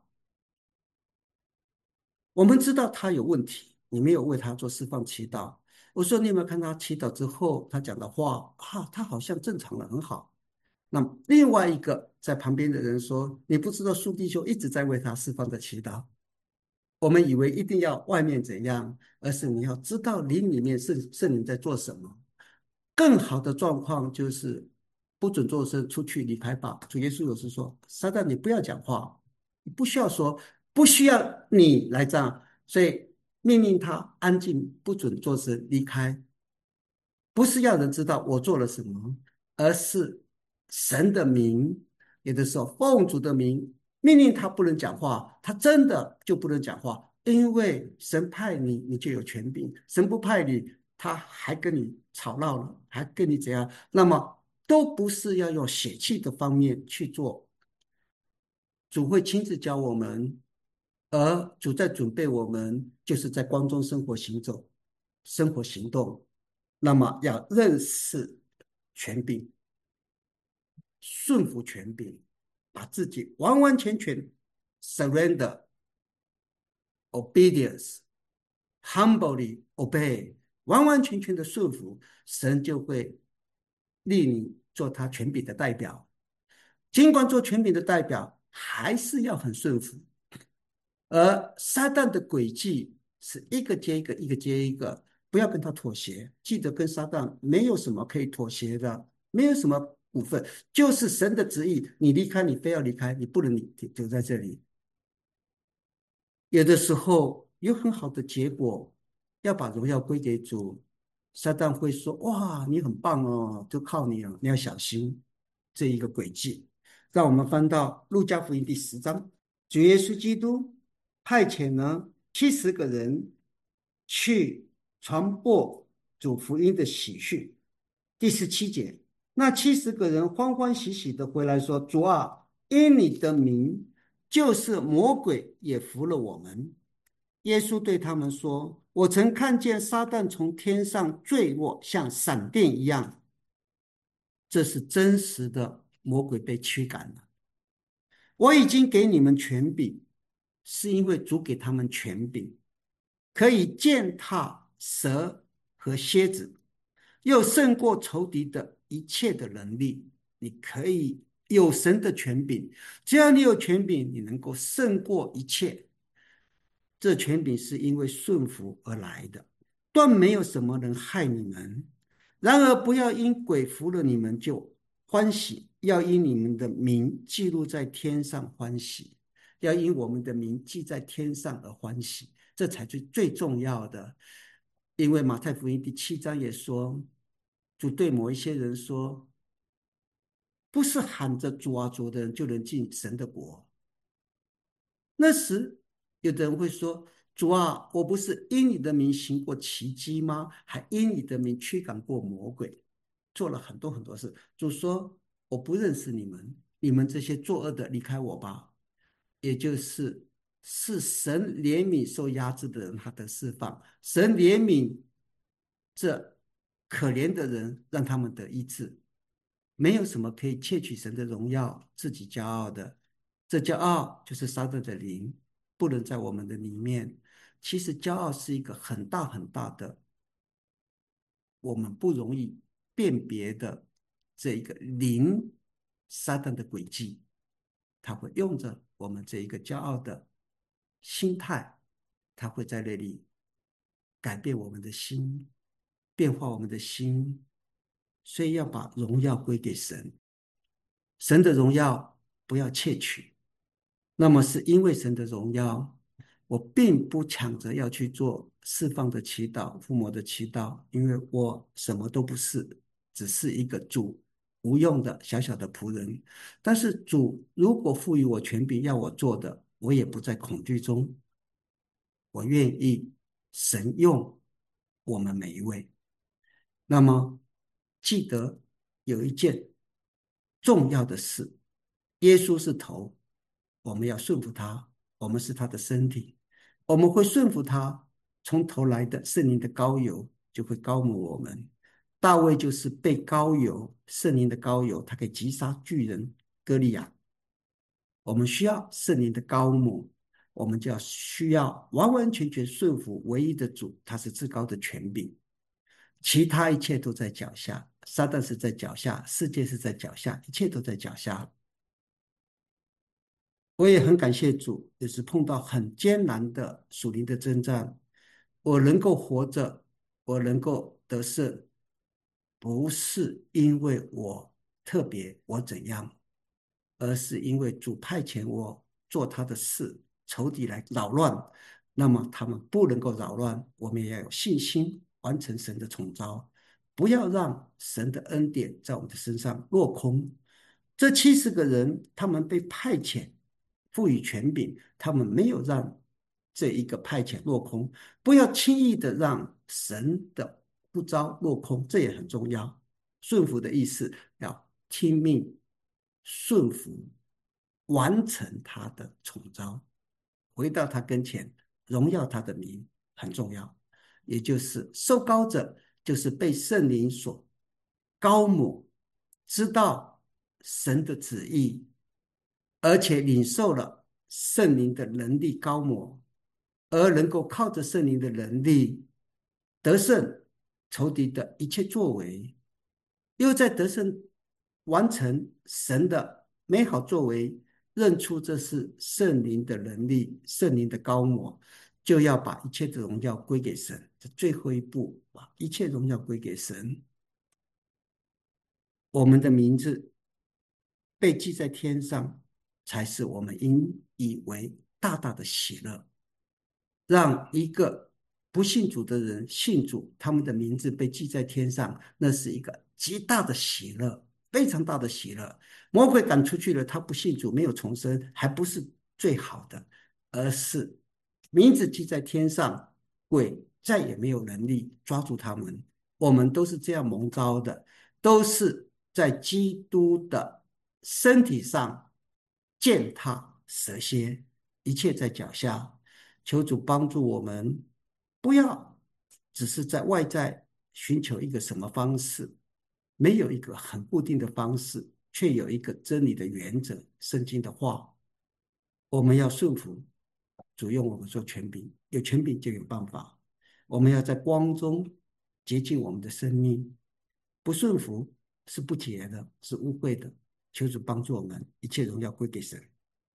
我们知道他有问题，你没有为他做释放祈祷。”我说：“你有没有看他祈祷之后他讲的话？啊，他好像正常了，很好。”那么另外一个在旁边的人说：“你不知道苏弟兄一直在为他释放的祈祷。我们以为一定要外面怎样，而是你要知道灵里面圣圣灵在做什么。更好的状况就是不准作声，出去离开吧。”主耶稣有时说：“撒旦，你不要讲话，你不需要说，不需要你来这样。”所以命令他安静，不准作声，离开。不是要人知道我做了什么，而是神的名，有的时候奉主的名命令他不能讲话，他真的就不能讲话，因为神派你，你就有权柄；神不派你，他还跟你吵闹了，还跟你怎样？那么都不是要用血气的方面去做，主会亲自教我们，而主在准备我们，就是在光中生活行走、生活行动。那么要认识权柄，顺服权柄，把自己完完全全 surrender obedience humbly obey，完完全全的顺服，神就会立你做他权柄的代表。尽管做权柄的代表，还是要很顺服。而撒旦的诡计是一个接一个，一个接一个，不要跟他妥协。记得跟撒旦没有什么可以妥协的，没有什么部分，就是神的旨意。你离开，你非要离开，你不能留在这里。有的时候有很好的结果，要把荣耀归给主。撒旦会说：“哇，你很棒哦，就靠你了。”你要小心这一个诡计。让我们翻到路加福音第十章，主耶稣基督派遣了七十个人去传播主福音的喜讯。第十七节，那七十个人欢欢喜喜的回来说：“主啊，因你的名，就是魔鬼也服了我们。”耶稣对他们说：“我曾看见撒旦从天上坠落，像闪电一样。”这是真实的，魔鬼被驱赶了。我已经给你们权柄，是因为主给他们权柄，可以践踏蛇和蝎子，又胜过仇敌的一切的能力。你可以有神的权柄，只要你有权柄，你能够胜过一切。这权柄是因为顺服而来的，断没有什么能害你们。然而不要因鬼服了你们就欢喜，要因你们的名记录在天上欢喜，要因我们的名记在天上而欢喜，这才是最重要的。因为马太福音第七章也说，主对某一些人说，不是喊着主啊主的人就能进神的国。那时，有的人会说：“主啊，我不是因你的名行过奇迹吗？还因你的名驱赶过魔鬼，做了很多很多事。”主说：“我不认识你们，你们这些作恶的，离开我吧。”也就是是神怜悯受压制的人，他得释放；神怜悯这可怜的人，让他们得医治。没有什么可以窃取神的荣耀，自己骄傲的。这骄傲就是撒旦的灵，不能在我们的里面。其实骄傲是一个很大很大的，我们不容易辨别的这一个灵，撒旦的诡计，他会用着我们这一个骄傲的心态，他会在那里改变我们的心，变化我们的心，所以要把荣耀归给神。神的荣耀不要窃取。那么是因为神的荣耀，我并不抢着要去做释放的祈祷、附魔的祈祷，因为我什么都不是，只是一个主无用的小小的仆人。但是主如果赋予我权柄要我做的，我也不在恐惧中，我愿意神用我们每一位。那么记得有一件重要的事，耶稣是头，我们要顺服他，我们是他的身体，我们会顺服他，从头来的圣灵的膏油就会膏抹我们。大卫就是被膏油，圣灵的膏油，他可以击杀巨人歌利亚。我们需要圣灵的膏抹，我们就要需要完完全全顺服唯一的主，他是至高的权柄。其他一切都在脚下，撒旦是在脚下，世界是在脚下，一切都在脚下。我也很感谢主，也是碰到很艰难的属灵的征战，我能够活着，我能够得胜，不是因为我特别我怎样，而是因为主派遣我做他的事，仇敌来扰乱，那么他们不能够扰乱，我们也要有信心完成神的宠召，不要让神的恩典在我们的身上落空。这七十个人，他们被派遣，赋予权柄，他们没有让这一个派遣落空。不要轻易的让神的呼召落空，这也很重要。顺服的意思，要听命顺服，完成他的宠召，回到他跟前，荣耀他的名，很重要。也就是受膏者，就是被圣灵所膏抹，知道神的旨意，而且领受了圣灵的能力膏抹，而能够靠着圣灵的能力得胜仇敌的一切作为，又在得胜完成神的美好作为，认出这是圣灵的能力，圣灵的膏抹，就要把一切的荣耀归给神。这最后一步，把一切荣耀归给神。 我们的名字被记在天上，才是我们应以为大大的喜乐。让一个不信主的人信主，他们的名字被记在天上，那是一个极大的喜乐，非常大的喜乐。魔鬼赶出去了，他不信主，没有重生，还不是最好的，而是名字记在天上，鬼再也没有能力抓住他们。我们都是这样蒙召的，都是在基督的身体上践踏蛇蝎，一切在脚下。求主帮助我们，不要只是在外在寻求一个什么方式，没有一个很固定的方式，却有一个真理的原则，圣经的话，我们要顺服主用我们做权柄，有权柄就有办法。我们要在光中洁净我们的生命，不顺服是不洁的，是污秽的。求主帮助我们，一切荣耀归给神。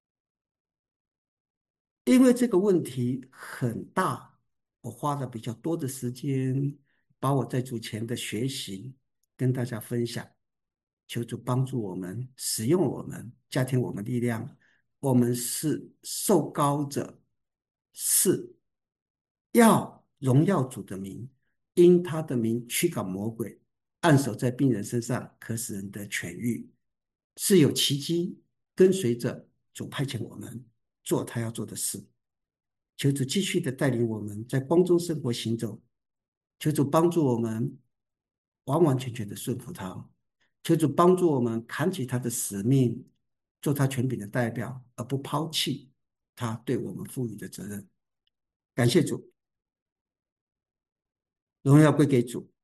因为这个问题很大，我花了比较多的时间，把我在主前的学习跟大家分享。求主帮助我们，使用我们，加添我们力量。我们是受膏者，是要荣耀主的名，因他的名驱赶魔鬼，按手在病人身上，可使人得痊愈。是有奇迹跟随着主派遣我们做他要做的事。求主继续的带领我们在光中生活行走，求主帮助我们完完全全的顺服他，求主帮助我们扛起他的使命，做他权柄的代表，而不抛弃他对我们赋予的责任。感谢主，荣耀归给主。